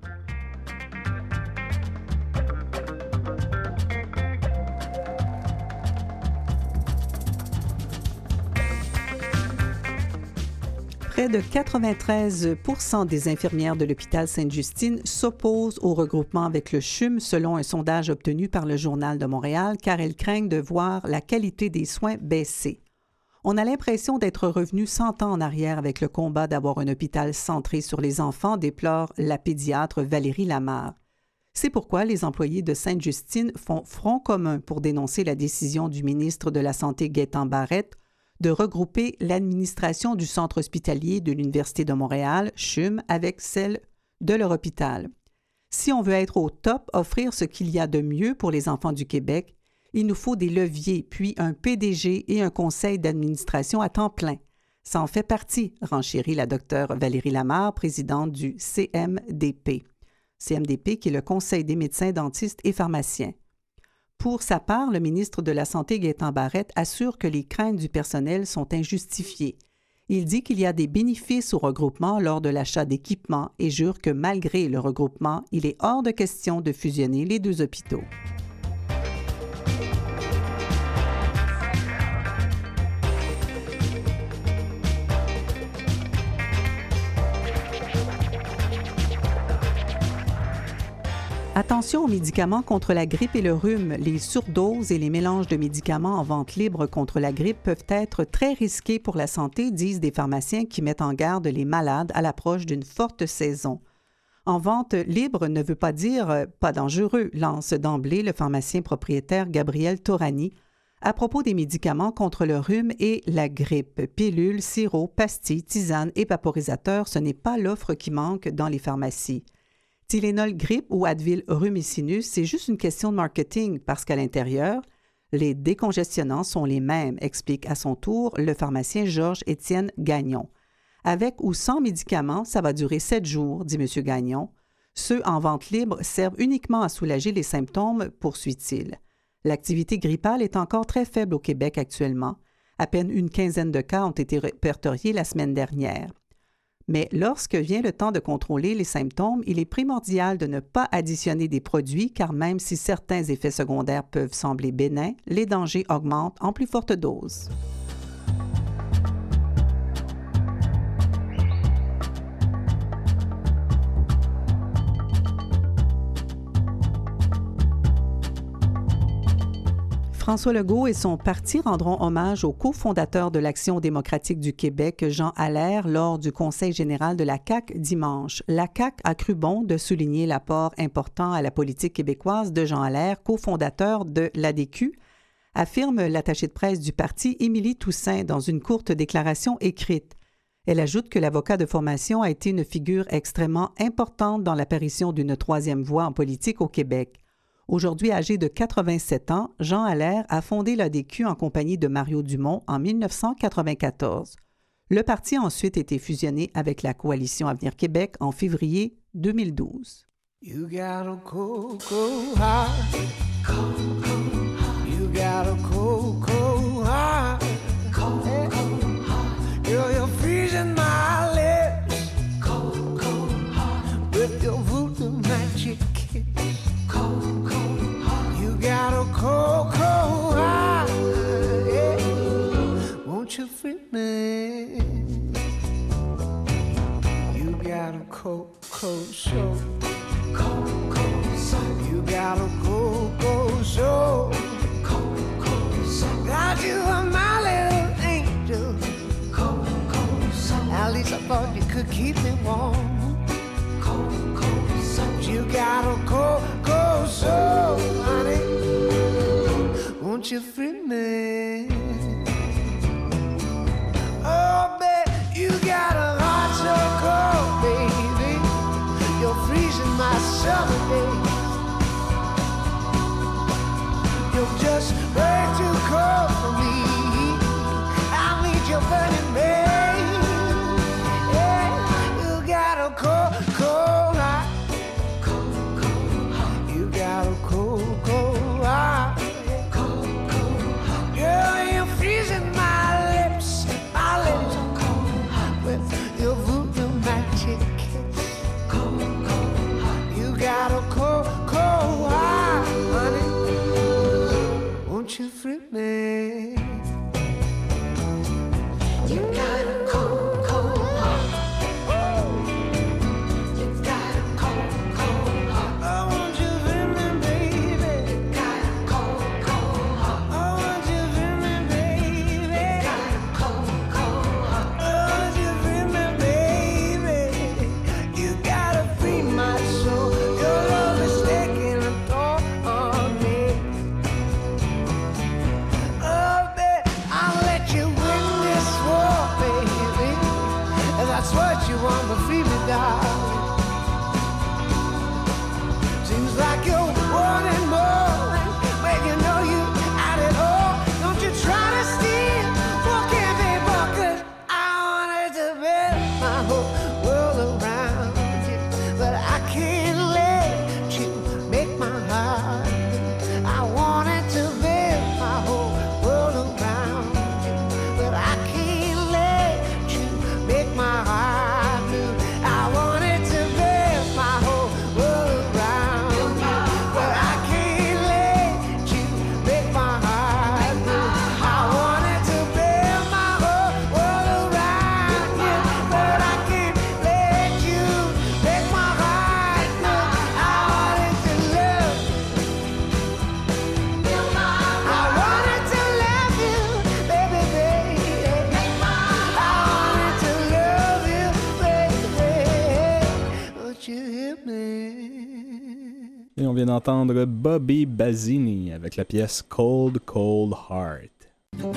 Speaker 1: Près de quatre-vingt-treize pour cent des infirmières de l'hôpital Sainte-Justine s'opposent au regroupement avec le C H U M selon un sondage obtenu par le Journal de Montréal car elles craignent de voir la qualité des soins baisser. On a l'impression d'être revenu cent ans en arrière avec le combat d'avoir un hôpital centré sur les enfants, déplore la pédiatre Valérie Lamarre. C'est pourquoi les employés de Sainte-Justine font front commun pour dénoncer la décision du ministre de la Santé Gaétan Barrette de regrouper l'administration du centre hospitalier de l'Université de Montréal, C H U M, avec celle de leur hôpital. Si on veut être au top, offrir ce qu'il y a de mieux pour les enfants du Québec, il nous faut des leviers, puis un P D G et un conseil d'administration à temps plein. Ça en fait partie, renchérit la docteure Valérie Lamarre, présidente du C M D P. C M D P qui est le Conseil des médecins, dentistes et pharmaciens. Pour sa part, le ministre de la Santé, Gaétan Barrette, assure que les craintes du personnel sont injustifiées. Il dit qu'il y a des bénéfices au regroupement lors de l'achat d'équipements et jure que malgré le regroupement, il est hors de question de fusionner les deux hôpitaux. Attention aux médicaments contre la grippe et le rhume. Les surdoses et les mélanges de médicaments en vente libre contre la grippe peuvent être très risqués pour la santé, disent des pharmaciens qui mettent en garde les malades à l'approche d'une forte saison. En vente libre ne veut pas dire euh, pas dangereux, lance d'emblée le pharmacien propriétaire Gabriel Torani à propos des médicaments contre le rhume et la grippe. Pilules, sirops, pastilles, tisanes et vaporisateurs, ce n'est pas l'offre qui manque dans les pharmacies. Tylenol grippe ou Advil rhume et sinus, c'est juste une question de marketing parce qu'à l'intérieur, les décongestionnants sont les mêmes, explique à son tour le pharmacien Georges-Étienne Gagnon. Avec ou sans médicaments, ça va durer sept jours, dit M. Gagnon. Ceux en vente libre servent uniquement à soulager les symptômes, poursuit-il. L'activité grippale est encore très faible au Québec actuellement. À peine une quinzaine de cas ont été répertoriés la semaine dernière. Mais lorsque vient le temps de contrôler les symptômes, il est primordial de ne pas additionner des produits car même si certains effets secondaires peuvent sembler bénins, les dangers augmentent en plus forte dose. François Legault et son parti rendront hommage au cofondateur de l'Action démocratique du Québec, Jean Allaire, lors du Conseil général de la C A Q dimanche. La C A Q a cru bon de souligner l'apport important à la politique québécoise de Jean Allaire, cofondateur de l'A D Q, affirme l'attachée de presse du parti Émilie Toussaint dans une courte déclaration écrite. Elle ajoute que l'avocat de formation a été une figure extrêmement importante dans l'apparition d'une troisième voie en politique au Québec. Aujourd'hui âgé de quatre-vingt-sept ans, Jean Allaire a fondé l'A D Q en compagnie de Mario Dumont en mille neuf cent quatre-vingt-quatorze. Le parti a ensuite été fusionné avec la Coalition Avenir Québec en février deux mille douze.
Speaker 4: You got a cold, cold heart. Cold, cold heart. You got a cold, cold heart. Cold, hey. cold heart. Girl, you're freezing my lips. Cold, cold heart. With your voodoo magic kiss. Cold, cold heart. You got a cold, cold heart. Yeah. Won't you free me? You got a cold, cold soul. Cold, cold soul. You got a cold, cold soul. Cold, cold soul. God, you are my little angel. Cold, cold soul. At least I thought you could keep me warm. Cold, cold soul. You got a cold, cold soul, honey. Won't you free me? Oh, babe, you got a heart so cold, baby. You're freezing my summer days. You're just way too cold for me. I need your burning rain. Yeah, you got a cold, cold heart. Cold, cold heart. You got a cold, cold heart. Cold, cold heart. Girl, you're freezing my lips, my lips are cold heart. With your voodoo magic kiss. Cold, cold heart. You got a cold, cold heart, honey. Won't you free me? You got a cold, cold heart. You got a cold, cold heart. I want you free me, baby. You got a cold, cold heart. I want you free me, baby. You got a cold, cold heart. I want you free me, baby. You gotta free my soul. Your love is taking a toll on me. Oh, babe, I'll let you win this war, baby. And that's what you want, but free me, darling. Seems like you're wanting more when you know you had it all. Don't you try to steal what can't be bought, 'cause I wanted to build my whole world around you, but I can't let you make my heart. I wanted to build my whole world around you, but I can't let you make my heart blue. I wanted to build my whole world around you, but I can't let you make my heart blue. I wanted to build my whole world around you, but I can't let you make my heart blue. I wanted to love I wanted to love you, baby, baby. I wanted to love you, baby. Won't you hear me?
Speaker 2: Et on vient d'entendre Bobby Bazzini avec la pièce Cold, Cold Heart.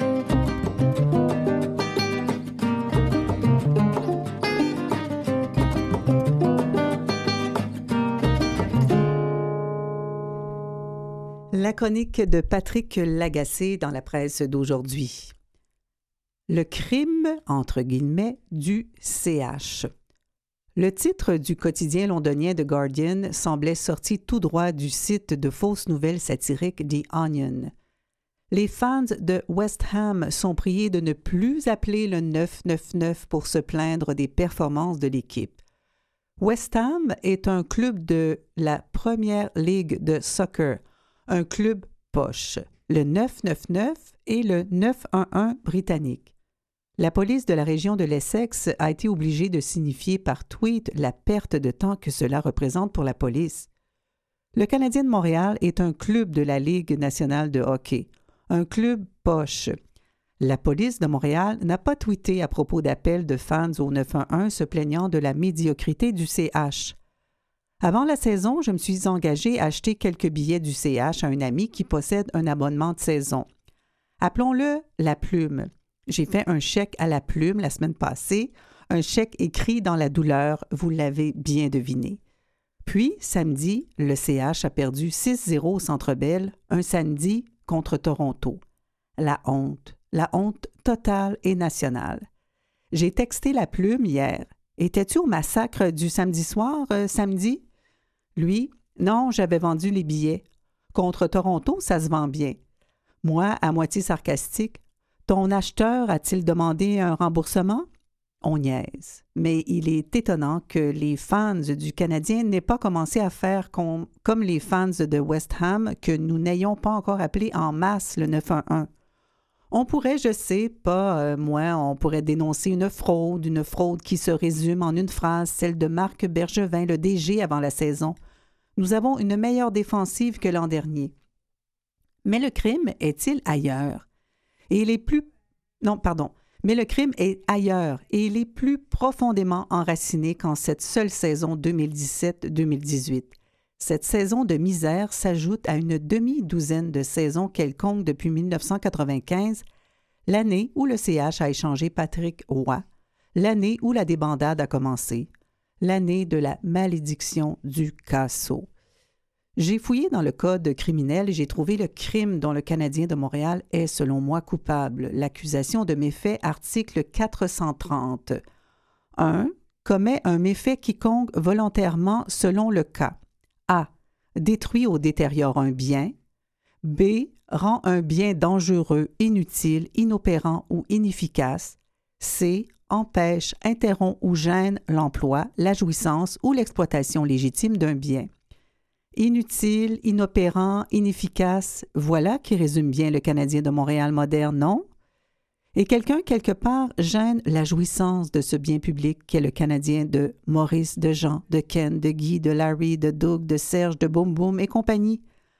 Speaker 1: La chronique de Patrick Lagacé dans la presse d'aujourd'hui. Le crime, entre guillemets, du C H. Le titre du quotidien londonien The Guardian semblait sorti tout droit du site de fausses nouvelles satiriques The Onion. Les fans de West Ham sont priés de ne plus appeler le neuf neuf neuf pour se plaindre des performances de l'équipe. West Ham est un club de la Première Ligue de soccer, un club poche, le neuf neuf neuf et le neuf un un britannique. La police de la région de l'Essex a été obligée de signifier par tweet la perte de temps que cela représente pour la police. Le Canadien de Montréal est un club de la Ligue nationale de hockey, un club poche. La police de Montréal n'a pas tweeté à propos d'appels de fans au neuf un un se plaignant de la médiocrité du C H. Avant la saison, je me suis engagée à acheter quelques billets du C H à un ami qui possède un abonnement de saison. Appelons-le la plume. J'ai fait un chèque à la plume la semaine passée, un chèque écrit dans la douleur, vous l'avez bien deviné. Puis, samedi, le C H a perdu six zéro au Centre Bell, un samedi contre Toronto. La honte, la honte totale et nationale. J'ai texté la plume hier. « Étais-tu au massacre du samedi soir, euh, samedi? » Lui, « Non, j'avais vendu les billets. Contre Toronto, ça se vend bien. » Moi, à moitié sarcastique, « Ton acheteur a-t-il demandé un remboursement? » On niaise. Mais il est étonnant que les fans du Canadien n'aient pas commencé à faire com- comme les fans de West Ham que nous n'ayons pas encore appelé en masse le neuf un un. On pourrait, je sais pas, euh, moi, on pourrait dénoncer une fraude, une fraude qui se résume en une phrase, celle de Marc Bergevin, le D G avant la saison. Nous avons une meilleure défensive que l'an dernier. Mais le crime est-il ailleurs? Et il est plus... Non, pardon. Mais le crime est ailleurs et il est plus profondément enraciné qu'en cette seule saison deux mille dix-sept deux mille dix-huit. Cette saison de misère s'ajoute à une demi-douzaine de saisons quelconques depuis mille neuf cent quatre-vingt-quinze, l'année où le C H a échangé Patrick Roy, l'année où la débandade a commencé, l'année de la malédiction du Casso. J'ai fouillé dans le code criminel et j'ai trouvé le crime dont le Canadien de Montréal est, selon moi, coupable. L'accusation de méfait, article quatre cent trente. un. Commet un méfait quiconque volontairement selon le cas. A. Détruit ou détériore un bien. B. Rend un bien dangereux, inutile, inopérant ou inefficace. C. Empêche, interrompt ou gêne l'emploi, la jouissance ou l'exploitation légitime d'un bien. Inutile, inopérant, inefficace, voilà qui résume bien le Canadien de Montréal moderne, non? Et quelqu'un, quelque part, gêne la jouissance de ce bien public qu'est le Canadien de Maurice, de Jean, de Ken, de Guy, de Larry, de Doug, de Serge, de Boum Boum et compagnie.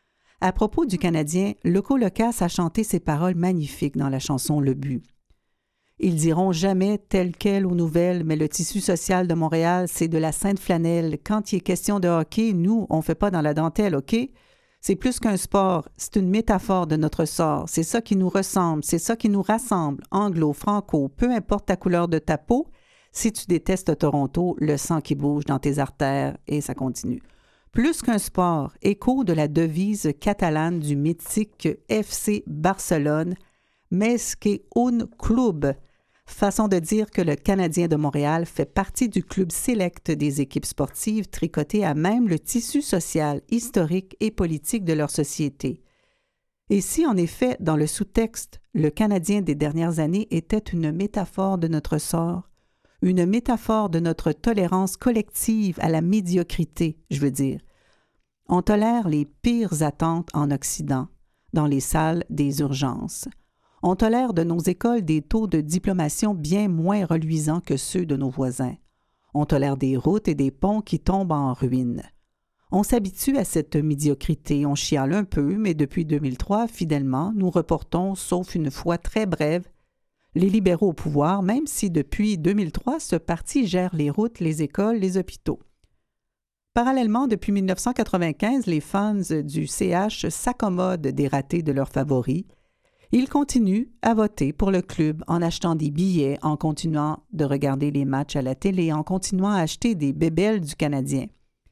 Speaker 1: À propos du Canadien, Loco Locas a chanté ces paroles magnifiques dans la chanson Le But. Ils diront jamais tel quel aux nouvelles, mais le tissu social de Montréal, c'est de la sainte flanelle. Quand il est question de hockey, nous, on ne fait pas dans la dentelle, OK? C'est plus qu'un sport, c'est une métaphore de notre sort. C'est ça qui nous ressemble, c'est ça qui nous rassemble. Anglo, franco, peu importe ta couleur de ta peau, si tu détestes Toronto, le sang qui bouge dans tes artères, et ça continue. Plus qu'un sport, écho de la devise catalane du mythique F C Barcelone, Més que un club, façon de dire que le Canadien de Montréal fait partie du club sélect des équipes sportives tricotées à même le tissu social, historique et politique de leur société. Et si, en effet, dans le sous-texte, le Canadien des dernières années était une métaphore de notre sort, une métaphore de notre tolérance collective à la médiocrité, je veux dire. On tolère les pires attentes en Occident, dans les salles des urgences. On tolère de nos écoles des taux de diplomation bien moins reluisants que ceux de nos voisins. On tolère des routes et des ponts qui tombent en ruine. On s'habitue à cette médiocrité, on chiale un peu, mais depuis deux mille trois, fidèlement, nous reportons, sauf une fois très brève, les libéraux au pouvoir, même si depuis deux mille trois, ce parti gère les routes, les écoles, les hôpitaux. Parallèlement, depuis mille neuf cent quatre-vingt-quinze, les fans du C H s'accommodent des ratés de leurs favoris. Ils continuent à voter pour le club en achetant des billets, en continuant de regarder les matchs à la télé, en continuant à acheter des bébelles du Canadien.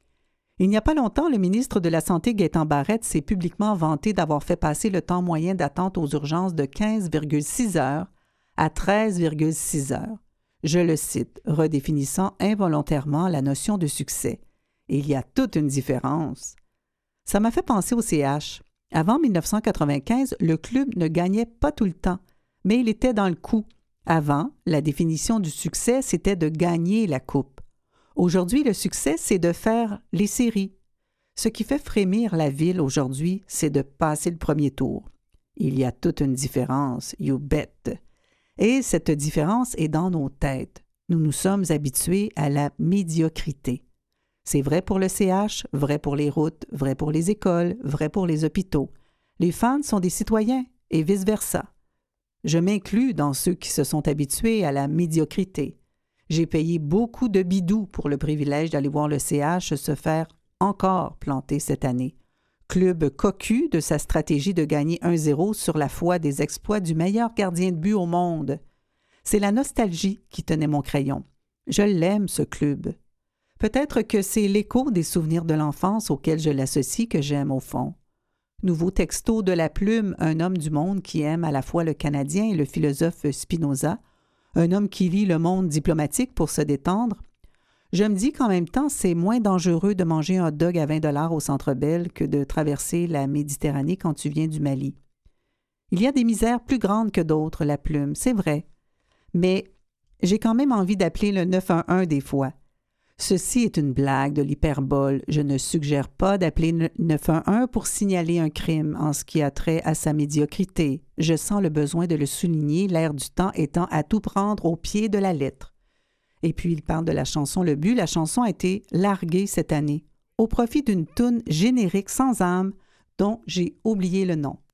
Speaker 1: Il n'y a pas longtemps, le ministre de la Santé, Gaétan Barrette, s'est publiquement vanté d'avoir fait passer le temps moyen d'attente aux urgences de quinze virgule six heures à treize virgule six heures. Je le cite, redéfinissant involontairement la notion de succès. Et il y a toute une différence. Ça m'a fait penser au C H. Avant mille neuf cent quatre-vingt-quinze, le club ne gagnait pas tout le temps, mais il était dans le coup. Avant, la définition du succès, c'était de gagner la coupe. Aujourd'hui, le succès, c'est de faire les séries. Ce qui fait frémir la ville aujourd'hui, c'est de passer le premier tour. Il y a toute une différence, you bet. Et cette différence est dans nos têtes. Nous nous sommes habitués à la médiocrité. C'est vrai pour le C H, vrai pour les routes, vrai pour les écoles, vrai pour les hôpitaux. Les fans sont des citoyens et vice-versa. Je m'inclus dans ceux qui se sont habitués à la médiocrité. J'ai payé beaucoup de bidous pour le privilège d'aller voir le C H se faire encore planter cette année. Club cocu de sa stratégie de gagner un zéro sur la foi des exploits du meilleur gardien de but au monde. C'est la nostalgie qui tenait mon crayon. Je l'aime, ce club. peut-être que c'est l'écho des souvenirs de l'enfance auxquels je l'associe que j'aime au fond. Nouveau texto de la plume, un homme du monde qui aime à la fois le Canadien et le philosophe Spinoza, un homme qui lit le monde diplomatique pour se détendre. Je me dis qu'en même temps, c'est moins dangereux de manger un hot dog à vingt dollars au Centre Bell que de traverser la Méditerranée quand tu viens du Mali. Il y a des misères plus grandes que d'autres, la plume, c'est vrai. Mais j'ai quand même envie d'appeler le neuf un un des fois. Ceci est une blague de l'hyperbole. Je ne suggère pas d'appeler neuf un un pour signaler un crime en ce qui a trait à sa médiocrité. Je sens le besoin de le souligner, l'air du temps étant à tout prendre au pied de la lettre. Et puis il parle de la chanson Le But. La chanson a été larguée cette année, au profit d'une toune générique sans âme dont j'ai oublié le nom.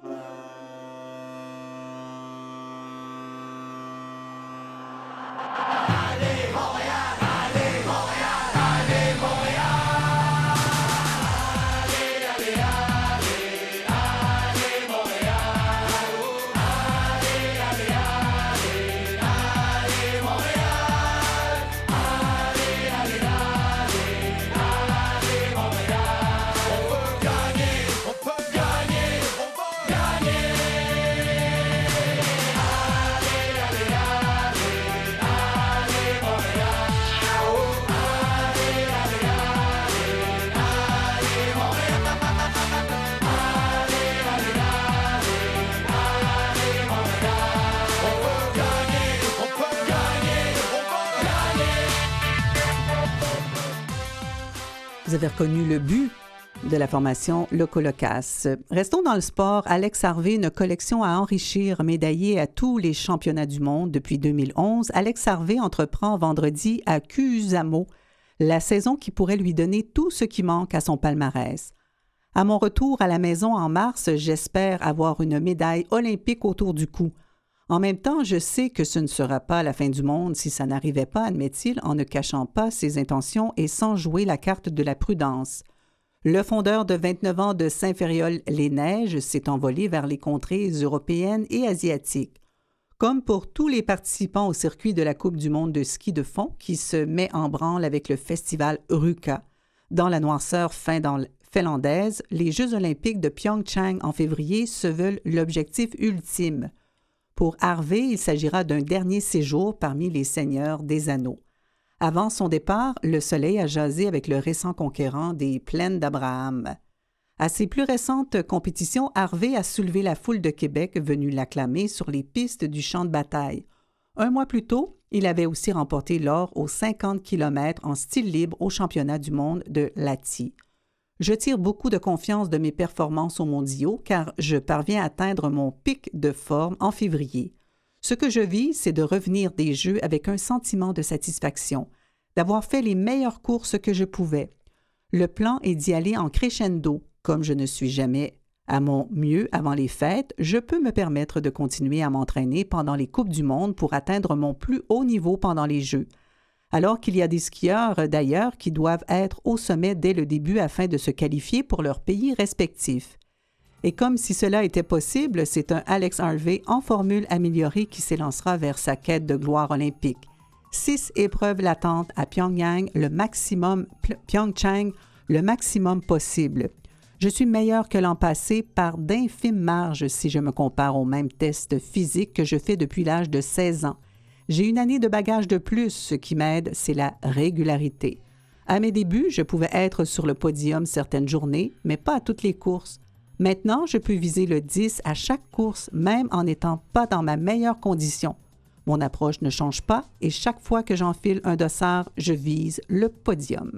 Speaker 1: Vous avez reconnu le but de la formation Loco-Locas. Restons dans le sport. Alex Harvey, une collection à enrichir, médaillé à tous les championnats du monde depuis deux mille onze. Alex Harvey entreprend vendredi à Cusamo la saison qui pourrait lui donner tout ce qui manque à son palmarès. À mon retour à la maison en mars, j'espère avoir une médaille olympique autour du cou. En même temps, je sais que ce ne sera pas la fin du monde si ça n'arrivait pas, admet-il, en ne cachant pas ses intentions et sans jouer la carte de la prudence. Le fondeur de vingt-neuf ans de Saint-Ferréol-les-Neiges s'est envolé vers les contrées européennes et asiatiques. Comme pour tous les participants au circuit de la Coupe du monde de ski de fond qui se met en branle avec le festival Ruka. Dans la noirceur finlandaise, les Jeux olympiques de Pyeongchang en février se veulent l'objectif ultime. Pour Harvey, il s'agira d'un dernier séjour parmi les seigneurs des anneaux. Avant son départ, le Soleil a jasé avec le récent conquérant des plaines d'Abraham. À ses plus récentes compétitions, Harvey a soulevé la foule de Québec venue l'acclamer sur les pistes du champ de bataille. Un mois plus tôt, il avait aussi remporté l'or aux cinquante kilomètres en style libre au championnat du monde de Lahti. Je tire beaucoup de confiance de mes performances aux mondiaux car je parviens à atteindre mon pic de forme en février. Ce que je vis, c'est de revenir des Jeux avec un sentiment de satisfaction, d'avoir fait les meilleures courses que je pouvais. Le plan est d'y aller en crescendo. Comme je ne suis jamais à mon mieux avant les fêtes, je peux me permettre de continuer à m'entraîner pendant les Coupes du monde pour atteindre mon plus haut niveau pendant les Jeux. Alors qu'il y a des skieurs, d'ailleurs, qui doivent être au sommet dès le début afin de se qualifier pour leur pays respectif. Et comme si cela était possible, c'est un Alex Harvey en formule améliorée qui s'élancera vers sa quête de gloire olympique. Six épreuves latentes à Pyongyang, le maximum, Pyeongchang, le maximum possible. Je suis meilleur que l'an passé par d'infimes marges si je me compare aux mêmes tests physiques que je fais depuis l'âge de seize ans. J'ai une année de bagage de plus. Ce qui m'aide, c'est la régularité. À mes débuts, je pouvais être sur le podium certaines journées, mais pas à toutes les courses. Maintenant, je peux viser le dix à chaque course, même en n'étant pas dans ma meilleure condition. Mon approche ne change pas et chaque fois que j'enfile un dossard, je vise le podium.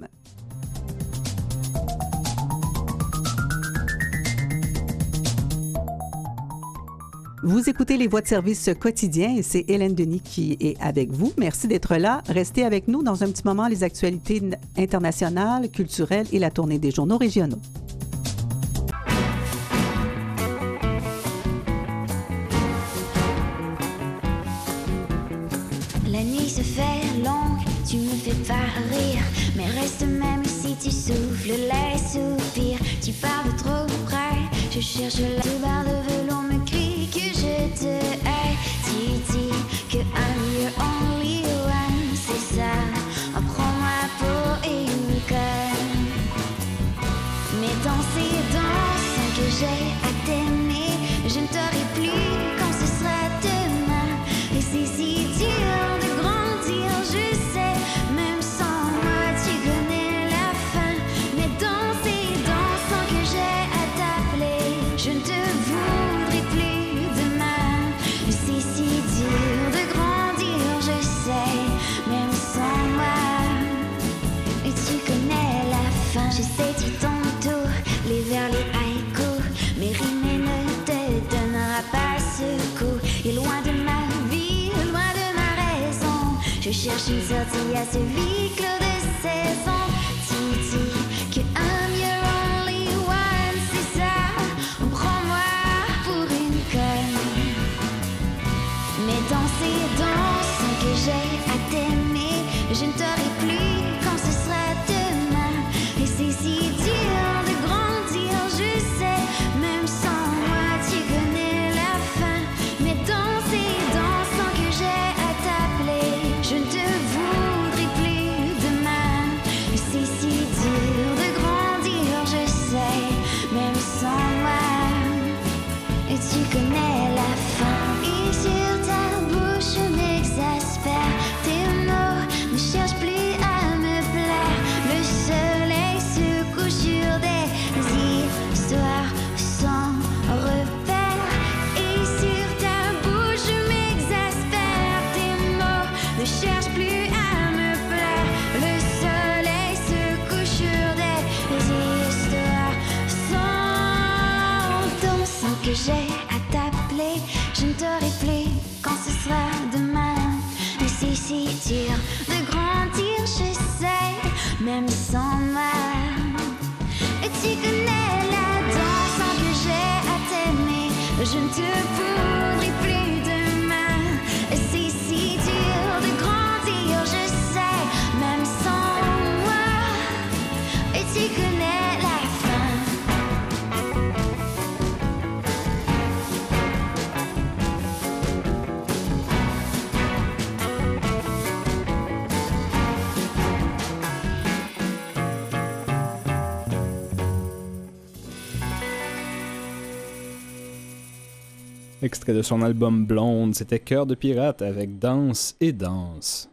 Speaker 1: Vous écoutez les Voix de service quotidien et c'est Hélène Denis qui est avec vous. Merci d'être là. Restez avec nous dans un petit moment les actualités internationales, culturelles et la tournée des journaux régionaux.
Speaker 3: La nuit se fait longue, tu me fais pas rire, mais reste même si tu souffles les soupirs. Tu parles trop près, je cherche la barre de velours me crie que je te hais. Tu dis que I'm your only one, c'est ça. Apprends-moi pour cherche une sortie à ce huis clos de saison. Tu dis que I'm your only one, c'est ça. Prends-moi pour une conne. Mais dans ces danses que j'ai à t'aimer, je ne t'aurai plus quand ce sera demain. Et c'est si dur de grandir, je sais. Même sans moi, tu connais la fin. Mais dans ces danses que j'ai à t'appeler, je ne te voudrais plus demain. Et c'est si dur de grandir, je sais. Même sans moi, et tu connais la fin. Et sur ta bouche m'exaspère, tes mots ne cherchent plus à me plaire. Le soleil se couche sur des histoires sans repère. Et sur ta bouche m'exaspère, tes mots ne cherchent plus à me plaire. Le soleil se couche sur des histoires sans ton sang que j'ai à t'appeler. Je ne t'aurai plus quand ce sera demain. Mais c'est si dur de grandir, je sais, même sans moi. Et tu connais la danse que j'ai à t'aimer. Je ne te voudrais plus demain. Et c'est si dur de grandir, je sais, même sans moi. Et tu connais la fin.
Speaker 2: Extrait de son album Blonde, c'était Cœur de pirate avec Danse et danse.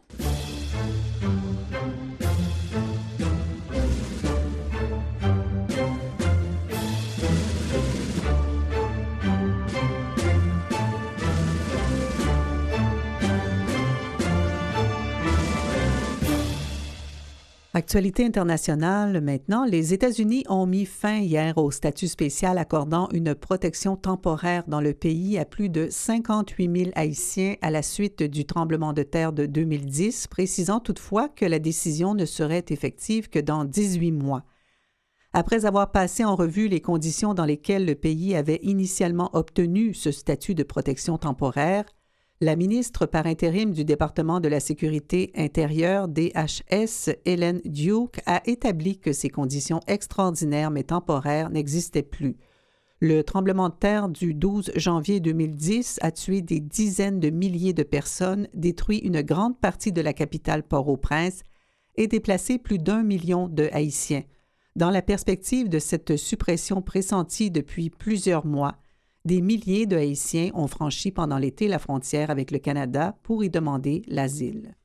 Speaker 1: Actualité internationale maintenant, les États-Unis ont mis fin hier au statut spécial accordant une protection temporaire dans le pays à plus de cinquante-huit mille Haïtiens à la suite du tremblement de terre de deux mille dix, précisant toutefois que la décision ne serait effective que dans dix-huit mois. Après avoir passé en revue les conditions dans lesquelles le pays avait initialement obtenu ce statut de protection temporaire, la ministre par intérim du département de la Sécurité intérieure, D H S, Hélène Duke, a établi que ces conditions extraordinaires mais temporaires n'existaient plus. Le tremblement de terre du douze janvier deux mille dix a tué des dizaines de milliers de personnes, détruit une grande partie de la capitale Port-au-Prince et déplacé plus d'un million de Haïtiens. Dans la perspective de cette suppression pressentie depuis plusieurs mois, des milliers de Haïtiens ont franchi pendant l'été la frontière avec le Canada pour y demander l'asile.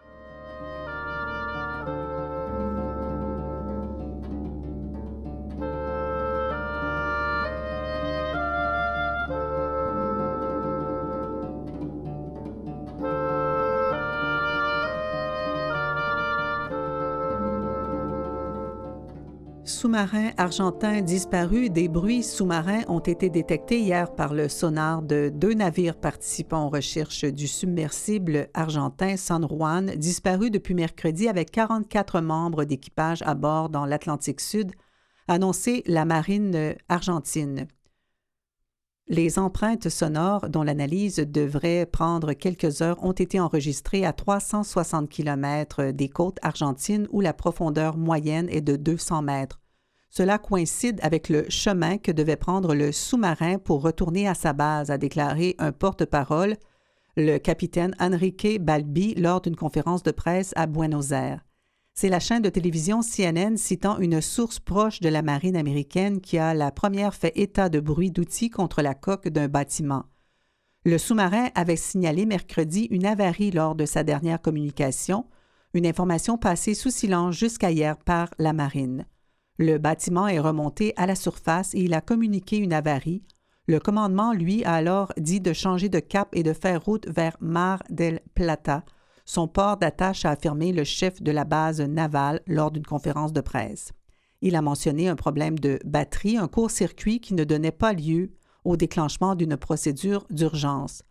Speaker 1: Sous-marins argentins disparus, des bruits sous-marins ont été détectés hier par le sonar de deux navires participant aux recherches du submersible argentin San Juan, disparu depuis mercredi avec quarante-quatre membres d'équipage à bord dans l'Atlantique Sud, a annoncé la marine argentine. Les empreintes sonores, dont l'analyse devrait prendre quelques heures, ont été enregistrées à trois cent soixante kilomètres des côtes argentines où la profondeur moyenne est de deux cents mètres. Cela coïncide avec le chemin que devait prendre le sous-marin pour retourner à sa base, a déclaré un porte-parole, le capitaine Enrique Balbi, lors d'une conférence de presse à Buenos Aires. C'est la chaîne de télévision C N N citant une source proche de la marine américaine qui a la première fait état de bruit d'outils contre la coque d'un bâtiment. Le sous-marin avait signalé mercredi une avarie lors de sa dernière communication, une information passée sous silence jusqu'à hier par la marine. Le bâtiment est remonté à la surface et il a communiqué une avarie. Le commandement, lui, a alors dit de changer de cap et de faire route vers Mar del Plata, son port d'attache, a affirmé le chef de la base navale lors d'une conférence de presse. Il a mentionné un problème de batterie, un court-circuit qui ne donnait pas lieu au déclenchement d'une procédure d'urgence.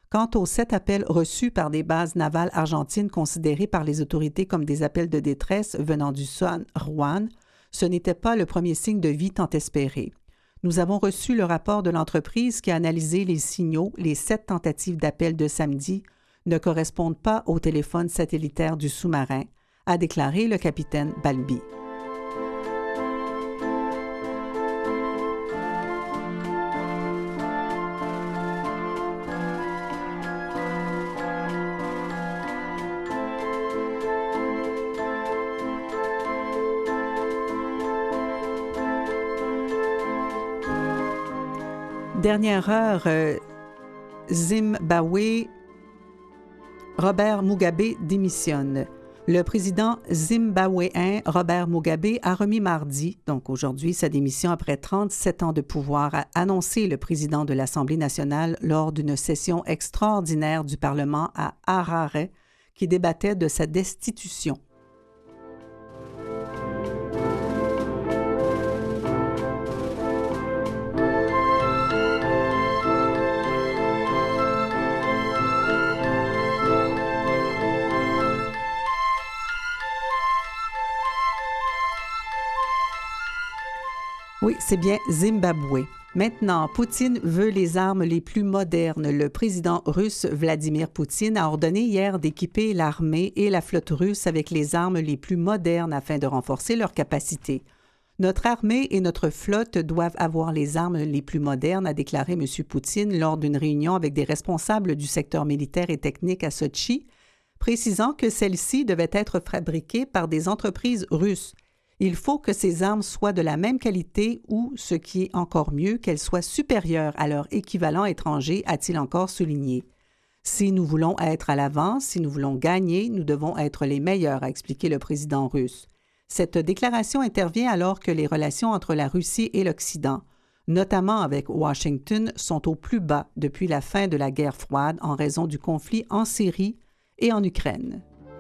Speaker 1: Quant aux sept appels reçus par des bases navales argentines considérées par les autorités comme des appels de détresse venant du San Juan, ce n'était pas le premier signe de vie tant espéré. Nous avons reçu le rapport de l'entreprise qui a analysé les signaux. Les sept tentatives d'appel de samedi ne correspondent pas au téléphone satellitaire du sous-marin, a déclaré le capitaine Balbi. Dernière heure, euh, Zimbabwe, Robert Mugabe démissionne. Le président zimbabwéen Robert Mugabe a remis mardi, donc aujourd'hui, sa démission après trente-sept ans de pouvoir, a annoncé le président de l'Assemblée nationale lors d'une session extraordinaire du Parlement à Harare qui débattait de sa destitution. Oui, c'est bien Zimbabwe. Maintenant, Poutine veut les armes les plus modernes. Le président russe Vladimir Poutine a ordonné hier d'équiper l'armée et la flotte russe avec les armes les plus modernes afin de renforcer leurs capacités. Notre armée et notre flotte doivent avoir les armes les plus modernes, a déclaré M. Poutine lors d'une réunion avec des responsables du secteur militaire et technique à Sotchi, précisant que celles-ci devaient être fabriquées par des entreprises russes. Il faut que ces armes soient de la même qualité ou, ce qui est encore mieux, qu'elles soient supérieures à leur équivalent étranger, a-t-il encore souligné. Si nous voulons être à l'avant, si nous voulons gagner, nous devons être les meilleurs, a expliqué le président russe. Cette déclaration intervient alors que les relations entre la Russie et l'Occident, notamment avec Washington, sont au plus bas depuis la fin de la guerre froide en raison du conflit en Syrie et en Ukraine.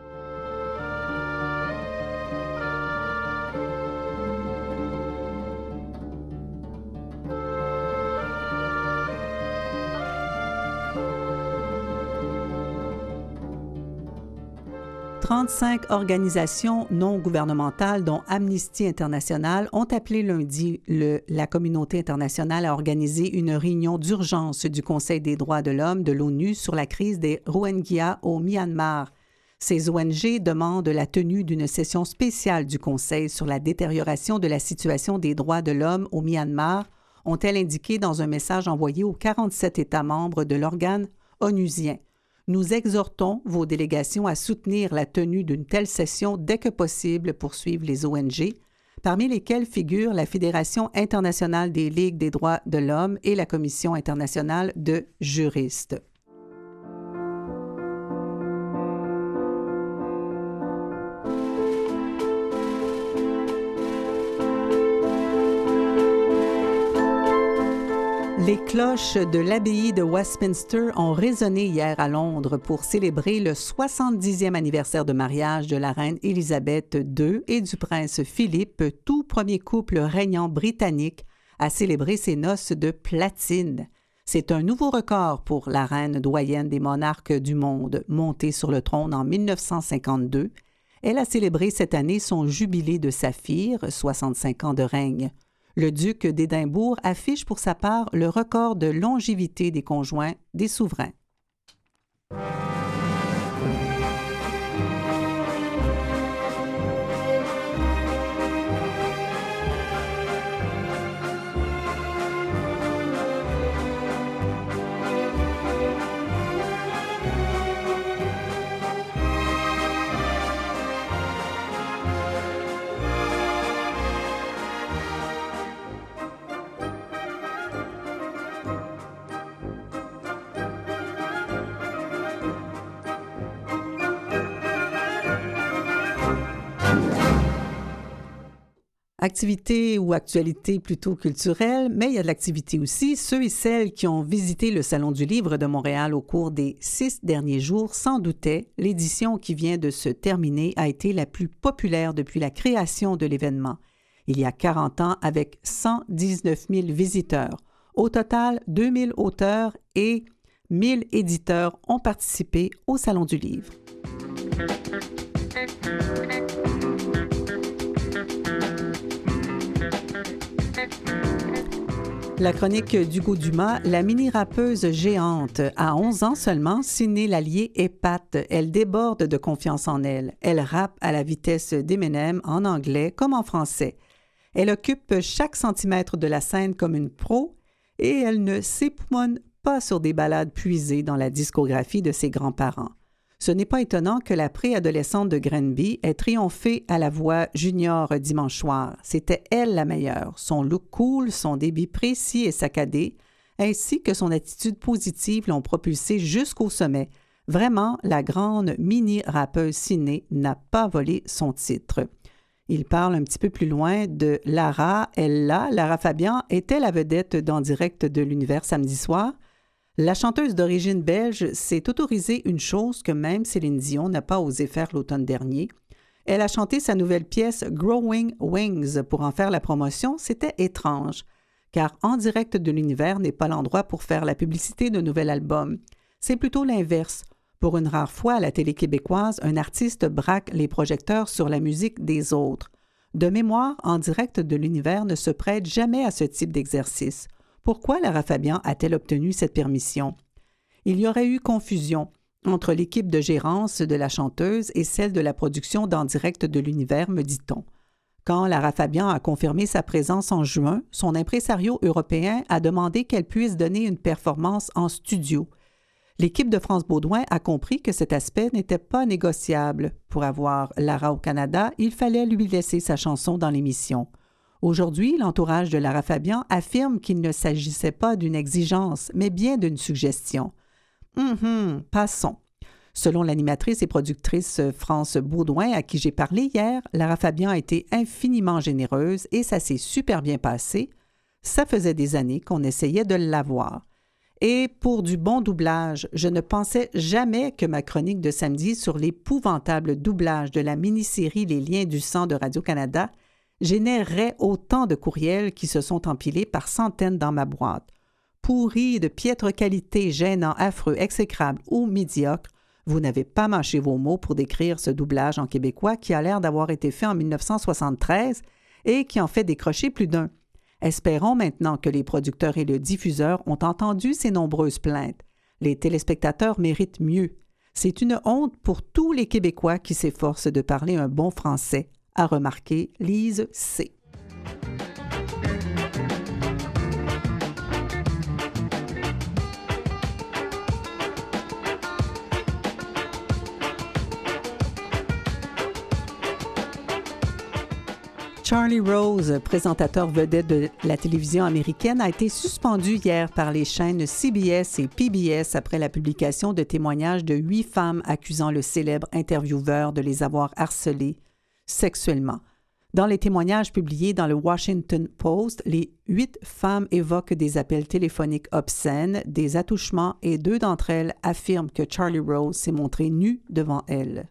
Speaker 1: trente-cinq organisations non gouvernementales, dont Amnesty International, ont appelé lundi le, la communauté internationale à organiser une réunion d'urgence du Conseil des droits de l'homme de l'ONU sur la crise des Rohingyas au Myanmar. Ces O N G demandent la tenue d'une session spéciale du Conseil sur la détérioration de la situation des droits de l'homme au Myanmar, ont-elles indiqué dans un message envoyé aux quarante-sept États membres de l'organe onusien. Nous exhortons vos délégations à soutenir la tenue d'une telle session dès que possible, poursuivent les O N G, parmi lesquelles figurent la Fédération internationale des ligues des droits de l'homme et la Commission internationale de juristes. Les cloches de l'abbaye de Westminster ont résonné hier à Londres pour célébrer le soixante-dixième anniversaire de mariage de la reine Élisabeth deux et du prince Philippe, tout premier couple régnant britannique à célébrer ses noces de platine. C'est un nouveau record pour la reine doyenne des monarques du monde, montée sur le trône en mille neuf cent cinquante-deux. Elle a célébré cette année son jubilé de saphir, soixante-cinq ans de règne. Le duc d'Édimbourg affiche pour sa part le record de longévité des conjoints des souverains. Activité ou actualité plutôt culturelle, mais il y a de l'activité aussi. Ceux et celles qui ont visité le Salon du Livre de Montréal au cours des six derniers jours s'en doutaient, l'édition qui vient de se terminer a été la plus populaire depuis la création de l'événement. Il y a quarante ans, avec cent dix-neuf mille visiteurs. Au total, deux mille auteurs et mille éditeurs ont participé au Salon du livre. La chronique d'Hugo Dumas, la mini-rappeuse géante, à onze ans seulement, Siné Lallier épate. Elle déborde de confiance en elle. Elle rappe à la vitesse d'Eminem en anglais comme en français. Elle occupe chaque centimètre de la scène comme une pro et elle ne s'époumonne pas sur des ballades puisées dans la discographie de ses grands-parents. Ce n'est pas étonnant que la préadolescente de Granby ait triomphé à la voix junior dimanche soir. C'était elle la meilleure. Son look cool, son débit précis et saccadé, ainsi que son attitude positive l'ont propulsée jusqu'au sommet. Vraiment, la grande mini-rappeuse Siné n'a pas volé son titre. Il parle un petit peu plus loin de Lara. Elle là, Lara Fabian, était la vedette d'En direct de l'univers samedi soir. La chanteuse d'origine belge s'est autorisée une chose que même Céline Dion n'a pas osé faire l'automne dernier. Elle a chanté sa nouvelle pièce « Growing Wings » pour en faire la promotion. C'était étrange, car En direct de l'univers n'est pas l'endroit pour faire la publicité d'un nouvel album. C'est plutôt l'inverse. Pour une rare fois à la télé québécoise, un artiste braque les projecteurs sur la musique des autres. De mémoire, En direct de l'univers ne se prête jamais à ce type d'exercice. Pourquoi Lara Fabian a-t-elle obtenu cette permission? Il y aurait eu confusion entre l'équipe de gérance de la chanteuse et celle de la production d'En direct de l'univers, me dit-on. Quand Lara Fabian a confirmé sa présence en juin, son impresario européen a demandé qu'elle puisse donner une performance en studio. L'équipe de France Baudouin a compris que cet aspect n'était pas négociable. Pour avoir Lara au Canada, il fallait lui laisser sa chanson dans l'émission. Aujourd'hui, l'entourage de Lara Fabian affirme qu'il ne s'agissait pas d'une exigence, mais bien d'une suggestion. Hum, passons. Selon l'animatrice et productrice France Baudouin à qui j'ai parlé hier, Lara Fabian a été infiniment généreuse et ça s'est super bien passé. Ça faisait des années qu'on essayait de l'avoir. Et pour du bon doublage, je ne pensais jamais que ma chronique de samedi sur l'épouvantable doublage de la mini-série Les liens du sang de Radio-Canada générerait autant de courriels qui se sont empilés par centaines dans ma boîte. Pourris, de piètre qualité, gênants, affreux, exécrables ou médiocres, vous n'avez pas mâché vos mots pour décrire ce doublage en québécois qui a l'air d'avoir été fait en dix-neuf cent soixante-treize et qui en fait décrocher plus d'un. Espérons maintenant que les producteurs et le diffuseur ont entendu ces nombreuses plaintes. Les téléspectateurs méritent mieux. C'est une honte pour tous les Québécois qui s'efforcent de parler un bon français, a remarqué Lise C. Charlie Rose, présentateur vedette de la télévision américaine, a été suspendu hier par les chaînes C B S et P B S après la publication de témoignages de huit femmes accusant le célèbre intervieweur de les avoir harcelées sexuellement. Dans les témoignages publiés dans le Washington Post, les huit femmes évoquent des appels téléphoniques obscènes, des attouchements et deux d'entre elles affirment que Charlie Rose s'est montré nu devant elles.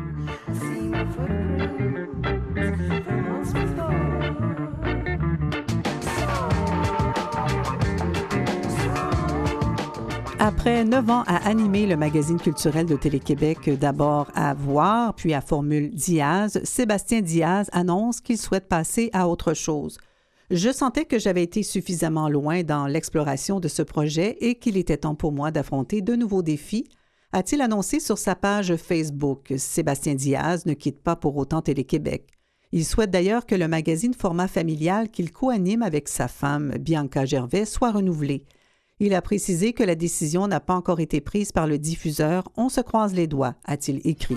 Speaker 1: Après neuf ans à animer le magazine culturel de Télé-Québec, d'abord à Voir, puis à Formule Diaz, Sébastien Diaz annonce qu'il souhaite passer à autre chose. Je sentais que j'avais été suffisamment loin dans l'exploration de ce projet et qu'il était temps pour moi d'affronter de nouveaux défis, a-t-il annoncé sur sa page Facebook. Sébastien Diaz ne quitte pas pour autant Télé-Québec. Il souhaite d'ailleurs que le magazine format familial qu'il co-anime avec sa femme, Bianca Gervais, soit renouvelé. Il a précisé que la décision n'a pas encore été prise par le diffuseur. On se croise les doigts, a-t-il écrit.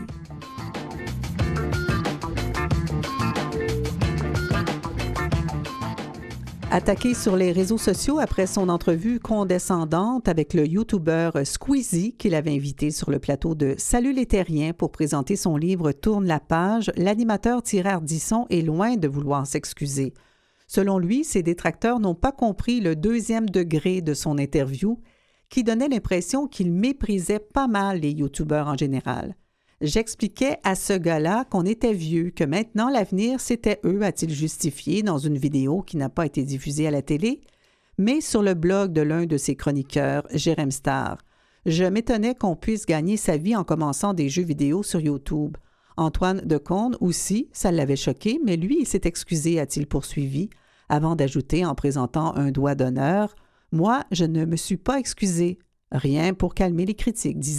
Speaker 1: Attaqué sur les réseaux sociaux après son entrevue condescendante avec le YouTuber Squeezie qu'il avait invité sur le plateau de Salut les Terriens pour présenter son livre Tourne la page, l'animateur Thierry Ardisson est loin de vouloir s'excuser. Selon lui, ses détracteurs n'ont pas compris le deuxième degré de son interview qui donnait l'impression qu'il méprisait pas mal les YouTubeurs en général. J'expliquais à ce gars-là qu'on était vieux, que maintenant l'avenir, c'était eux, a-t-il justifié dans une vidéo qui n'a pas été diffusée à la télé, mais sur le blog de l'un de ses chroniqueurs, Jérém Star. Je m'étonnais qu'on puisse gagner sa vie en commençant des jeux vidéo sur YouTube. Antoine Decaune aussi, ça l'avait choqué, mais lui, il s'est excusé, a-t-il poursuivi, avant d'ajouter en présentant un doigt d'honneur « Moi, je ne me suis pas excusé. Rien pour calmer les critiques, disons. »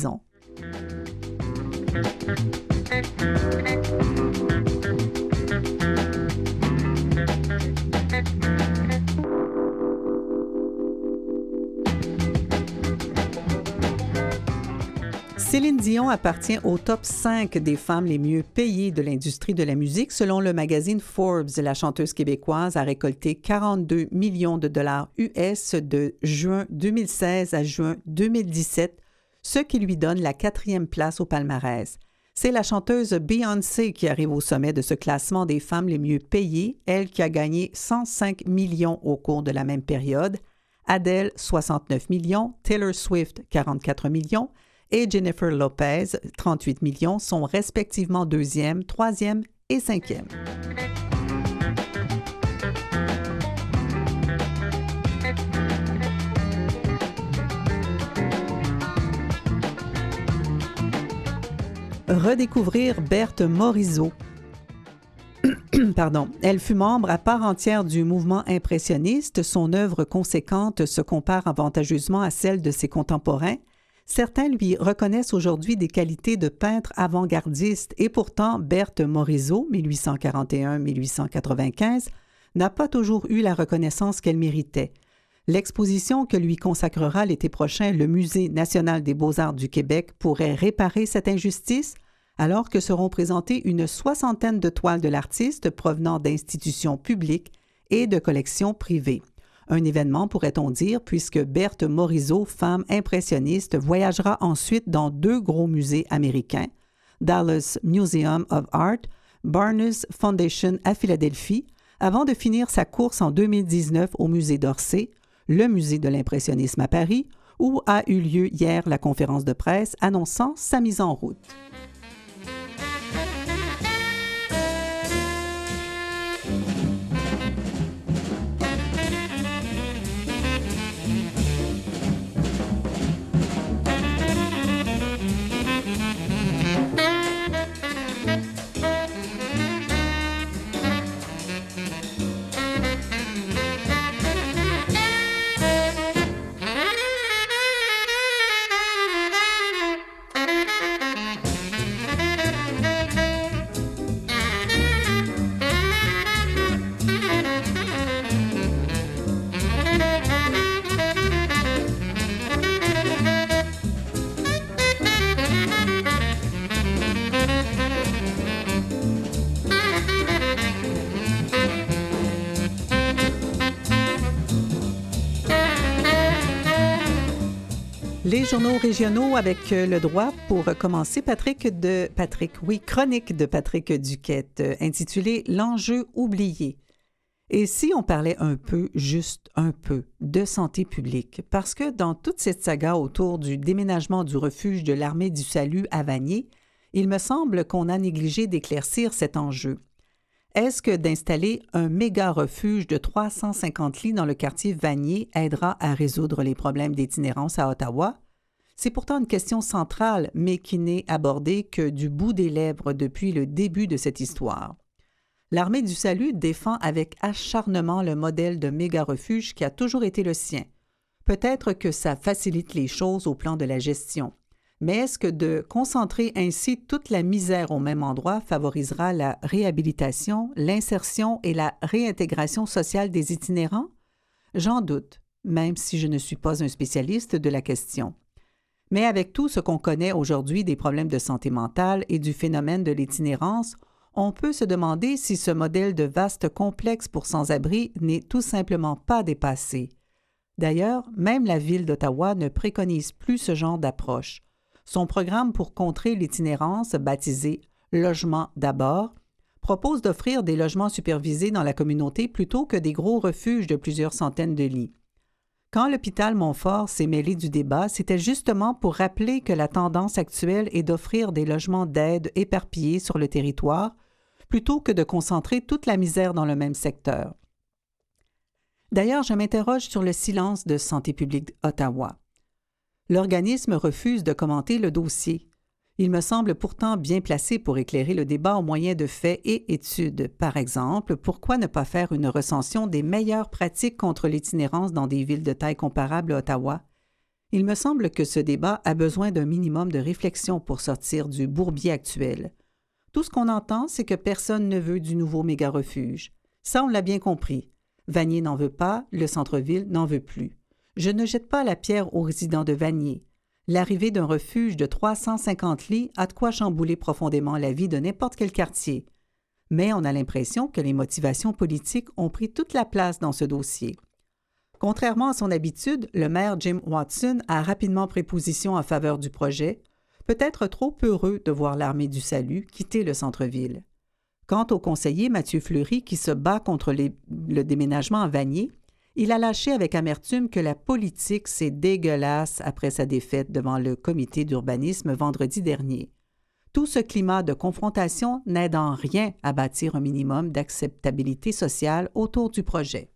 Speaker 1: Céline Dion appartient au top cinq des femmes les mieux payées de l'industrie de la musique. Selon le magazine Forbes, la chanteuse québécoise a récolté quarante-deux millions de dollars U S de juin deux mille seize à juin deux mille dix-sept, ce qui lui donne la quatrième place au palmarès. C'est la chanteuse Beyoncé qui arrive au sommet de ce classement des femmes les mieux payées, elle qui a gagné cent cinq millions au cours de la même période, Adele soixante-neuf millions, Taylor Swift quarante-quatre millions, et Jennifer Lopez, trente-huit millions, sont respectivement deuxième, troisième et cinquième. Redécouvrir Berthe Morisot. Pardon. Elle fut membre à part entière du mouvement impressionniste. Son œuvre conséquente se compare avantageusement à celle de ses contemporains. Certains lui reconnaissent aujourd'hui des qualités de peintre avant-gardiste et pourtant Berthe Morisot, mille huit cent quarante et un à mille huit cent quatre-vingt-quinze, n'a pas toujours eu la reconnaissance qu'elle méritait. L'exposition que lui consacrera l'été prochain le Musée national des beaux-arts du Québec pourrait réparer cette injustice, alors que seront présentées une soixantaine de toiles de l'artiste provenant d'institutions publiques et de collections privées. Un événement, pourrait-on dire, puisque Berthe Morisot, femme impressionniste, voyagera ensuite dans deux gros musées américains, Dallas Museum of Art, Barnes Foundation à Philadelphie, avant de finir sa course en deux mille dix-neuf au musée d'Orsay, le musée de l'impressionnisme à Paris, où a eu lieu hier la conférence de presse annonçant sa mise en route. Les journaux régionaux avec le droit pour commencer. Patrick de Patrick, oui, chronique de Patrick Duquette, intitulée « L'enjeu oublié ». Et si on parlait un peu, juste un peu, de santé publique? Parce que dans toute cette saga autour du déménagement du refuge de l'Armée du Salut à Vanier, il me semble qu'on a négligé d'éclaircir cet enjeu. Est-ce que d'installer un méga refuge de trois cent cinquante lits dans le quartier Vanier aidera à résoudre les problèmes d'itinérance à Ottawa? C'est pourtant une question centrale, mais qui n'est abordée que du bout des lèvres depuis le début de cette histoire. L'Armée du Salut défend avec acharnement le modèle de méga-refuge qui a toujours été le sien. Peut-être que ça facilite les choses au plan de la gestion. Mais est-ce que de concentrer ainsi toute la misère au même endroit favorisera la réhabilitation, l'insertion et la réintégration sociale des itinérants? J'en doute, même si je ne suis pas un spécialiste de la question. Mais avec tout ce qu'on connaît aujourd'hui des problèmes de santé mentale et du phénomène de l'itinérance, on peut se demander si ce modèle de vaste complexe pour sans-abri n'est tout simplement pas dépassé. D'ailleurs, même la Ville d'Ottawa ne préconise plus ce genre d'approche. Son programme pour contrer l'itinérance, baptisé « Logement d'abord », propose d'offrir des logements supervisés dans la communauté plutôt que des gros refuges de plusieurs centaines de lits. Quand l'hôpital Montfort s'est mêlé du débat, c'était justement pour rappeler que la tendance actuelle est d'offrir des logements d'aide éparpillés sur le territoire plutôt que de concentrer toute la misère dans le même secteur. D'ailleurs, je m'interroge sur le silence de Santé publique Ottawa. L'organisme refuse de commenter le dossier. Il me semble pourtant bien placé pour éclairer le débat au moyen de faits et études. Par exemple, pourquoi ne pas faire une recension des meilleures pratiques contre l'itinérance dans des villes de taille comparable à Ottawa? Il me semble que ce débat a besoin d'un minimum de réflexion pour sortir du bourbier actuel. Tout ce qu'on entend, c'est que personne ne veut du nouveau méga-refuge. Ça, on l'a bien compris. Vanier n'en veut pas, le centre-ville n'en veut plus. Je ne jette pas la pierre aux résidents de Vanier. L'arrivée d'un refuge de trois cent cinquante lits a de quoi chambouler profondément la vie de n'importe quel quartier. Mais on a l'impression que les motivations politiques ont pris toute la place dans ce dossier. Contrairement à son habitude, le maire Jim Watson a rapidement pris position en faveur du projet, peut-être trop heureux de voir l'Armée du Salut quitter le centre-ville. Quant au conseiller Mathieu Fleury, qui se bat contre les, le déménagement à Vanier, il a lâché avec amertume que la politique, c'est dégueulasse après sa défaite devant le comité d'urbanisme vendredi dernier. Tout ce climat de confrontation n'aide en rien à bâtir un minimum d'acceptabilité sociale autour du projet.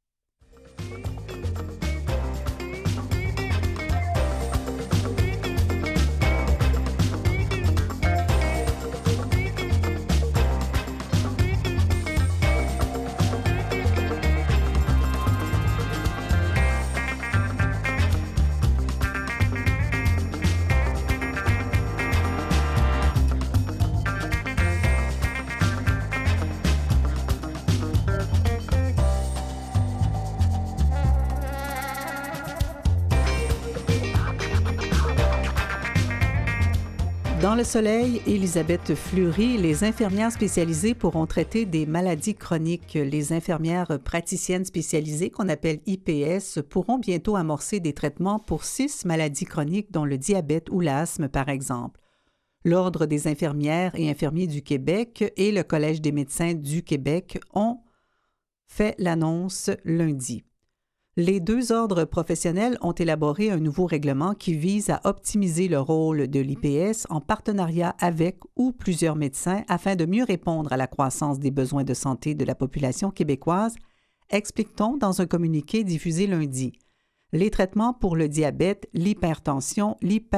Speaker 1: Dans le soleil, Elisabeth Fleury, les infirmières spécialisées pourront traiter des maladies chroniques. Les infirmières praticiennes spécialisées, qu'on appelle I P S, pourront bientôt amorcer des traitements pour six maladies chroniques, dont le diabète ou l'asthme, par exemple. L'Ordre des infirmières et infirmiers du Québec et le Collège des médecins du Québec ont fait l'annonce lundi. Les deux ordres professionnels ont élaboré un nouveau règlement qui vise à optimiser le rôle de l'I P S en partenariat avec ou plusieurs médecins afin de mieux répondre à la croissance des besoins de santé de la population québécoise, explique-t-on dans un communiqué diffusé lundi. Les traitements pour le diabète, l'hypertension,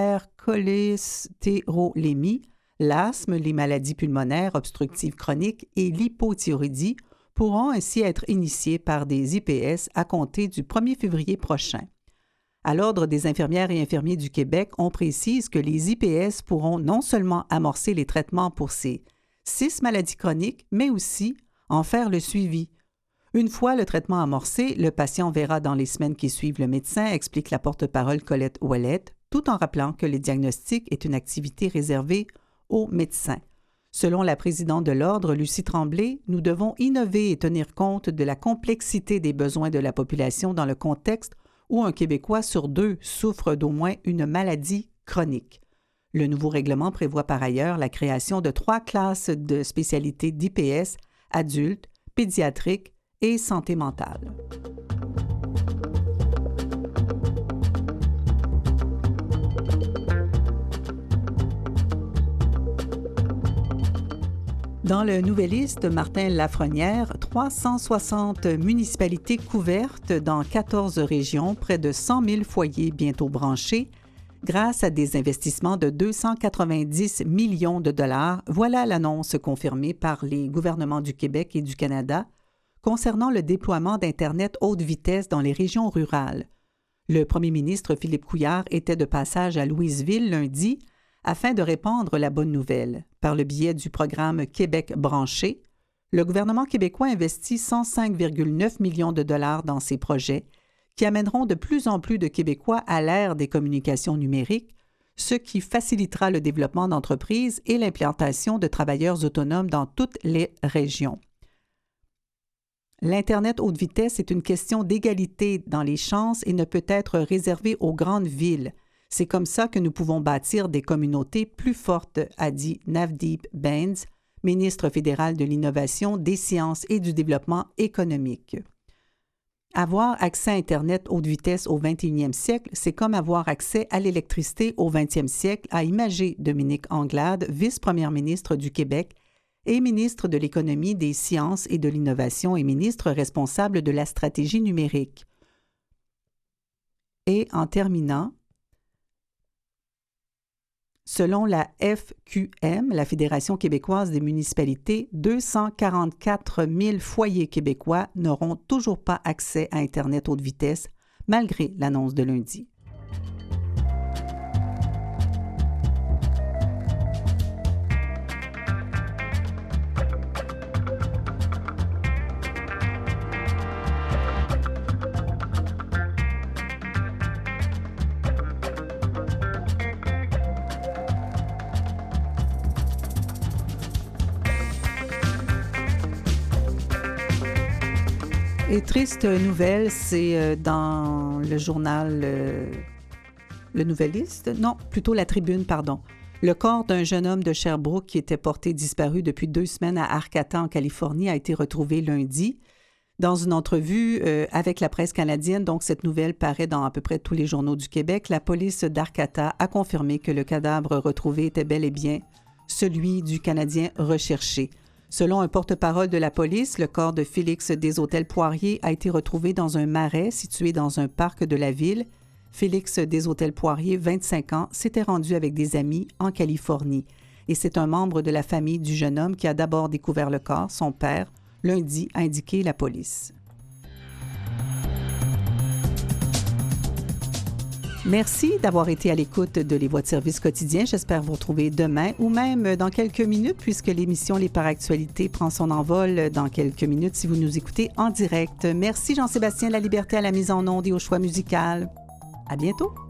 Speaker 1: l'hypercholestérolémie, l'asthme, les maladies pulmonaires obstructives chroniques et l'hypothyroïdie pourront ainsi être initiés par des I P S à compter du premier février prochain. À l'Ordre des infirmières et infirmiers du Québec, on précise que les I P S pourront non seulement amorcer les traitements pour ces six maladies chroniques, mais aussi en faire le suivi. Une fois le traitement amorcé, le patient verra dans les semaines qui suivent le médecin, explique la porte-parole Colette Ouellette, tout en rappelant que le diagnostic est une activité réservée aux médecins. Selon la présidente de l'Ordre, Lucie Tremblay, nous devons innover et tenir compte de la complexité des besoins de la population dans le contexte où un Québécois sur deux souffre d'au moins une maladie chronique. Le nouveau règlement prévoit par ailleurs la création de trois classes de spécialités d'I P S, adultes, pédiatriques et santé mentale. Dans le Nouvelliste, Martin Lafrenière, trois cent soixante municipalités couvertes dans quatorze régions, près de cent mille foyers bientôt branchés, grâce à des investissements de deux cent quatre-vingt-dix millions de dollars. Voilà l'annonce confirmée par les gouvernements du Québec et du Canada concernant le déploiement d'Internet haute vitesse dans les régions rurales. Le premier ministre Philippe Couillard était de passage à Louisville lundi afin de répandre la bonne nouvelle. Par le biais du programme Québec branché, le gouvernement québécois investit cent cinq virgule neuf millions de dollars dans ces projets qui amèneront de plus en plus de Québécois à l'ère des communications numériques, ce qui facilitera le développement d'entreprises et l'implantation de travailleurs autonomes dans toutes les régions. L'Internet haute vitesse est une question d'égalité dans les chances et ne peut être réservée aux grandes villes. C'est comme ça que nous pouvons bâtir des communautés plus fortes, a dit Navdeep Bains, ministre fédéral de l'Innovation, des Sciences et du Développement économique. Avoir accès à Internet haute vitesse au vingt et unième siècle, c'est comme avoir accès à l'électricité au vingtième siècle, a imagé Dominique Anglade, vice-première ministre du Québec et ministre de l'Économie, des Sciences et de l'Innovation et ministre responsable de la stratégie numérique. Et en terminant, Selon la F Q M, la Fédération québécoise des municipalités, deux cent quarante-quatre mille foyers québécois n'auront toujours pas accès à Internet haute vitesse, malgré l'annonce de lundi. Et triste nouvelle, c'est dans le journal euh, Le Nouvelliste, non, plutôt La Tribune, pardon. Le corps d'un jeune homme de Sherbrooke qui était porté disparu depuis deux semaines à Arcata, en Californie, a été retrouvé lundi. Dans une entrevue euh, avec la presse canadienne, donc cette nouvelle paraît dans à peu près tous les journaux du Québec, la police d'Arcata a confirmé que le cadavre retrouvé était bel et bien celui du Canadien recherché. Selon un porte-parole de la police, le corps de Félix Deshôtels-Poirier a été retrouvé dans un marais situé dans un parc de la ville. Félix Deshôtels-Poirier, vingt-cinq ans, s'était rendu avec des amis en Californie. Et c'est un membre de la famille du jeune homme qui a d'abord découvert le corps, son père, lundi, a indiqué la police. Merci d'avoir été à l'écoute de Les Voix de service quotidien. J'espère vous retrouver demain ou même dans quelques minutes, puisque l'émission Les Par Actualités prend son envol dans quelques minutes si vous nous écoutez en direct. Merci Jean-Sébastien Laliberté à la mise en onde et au choix musical. À bientôt!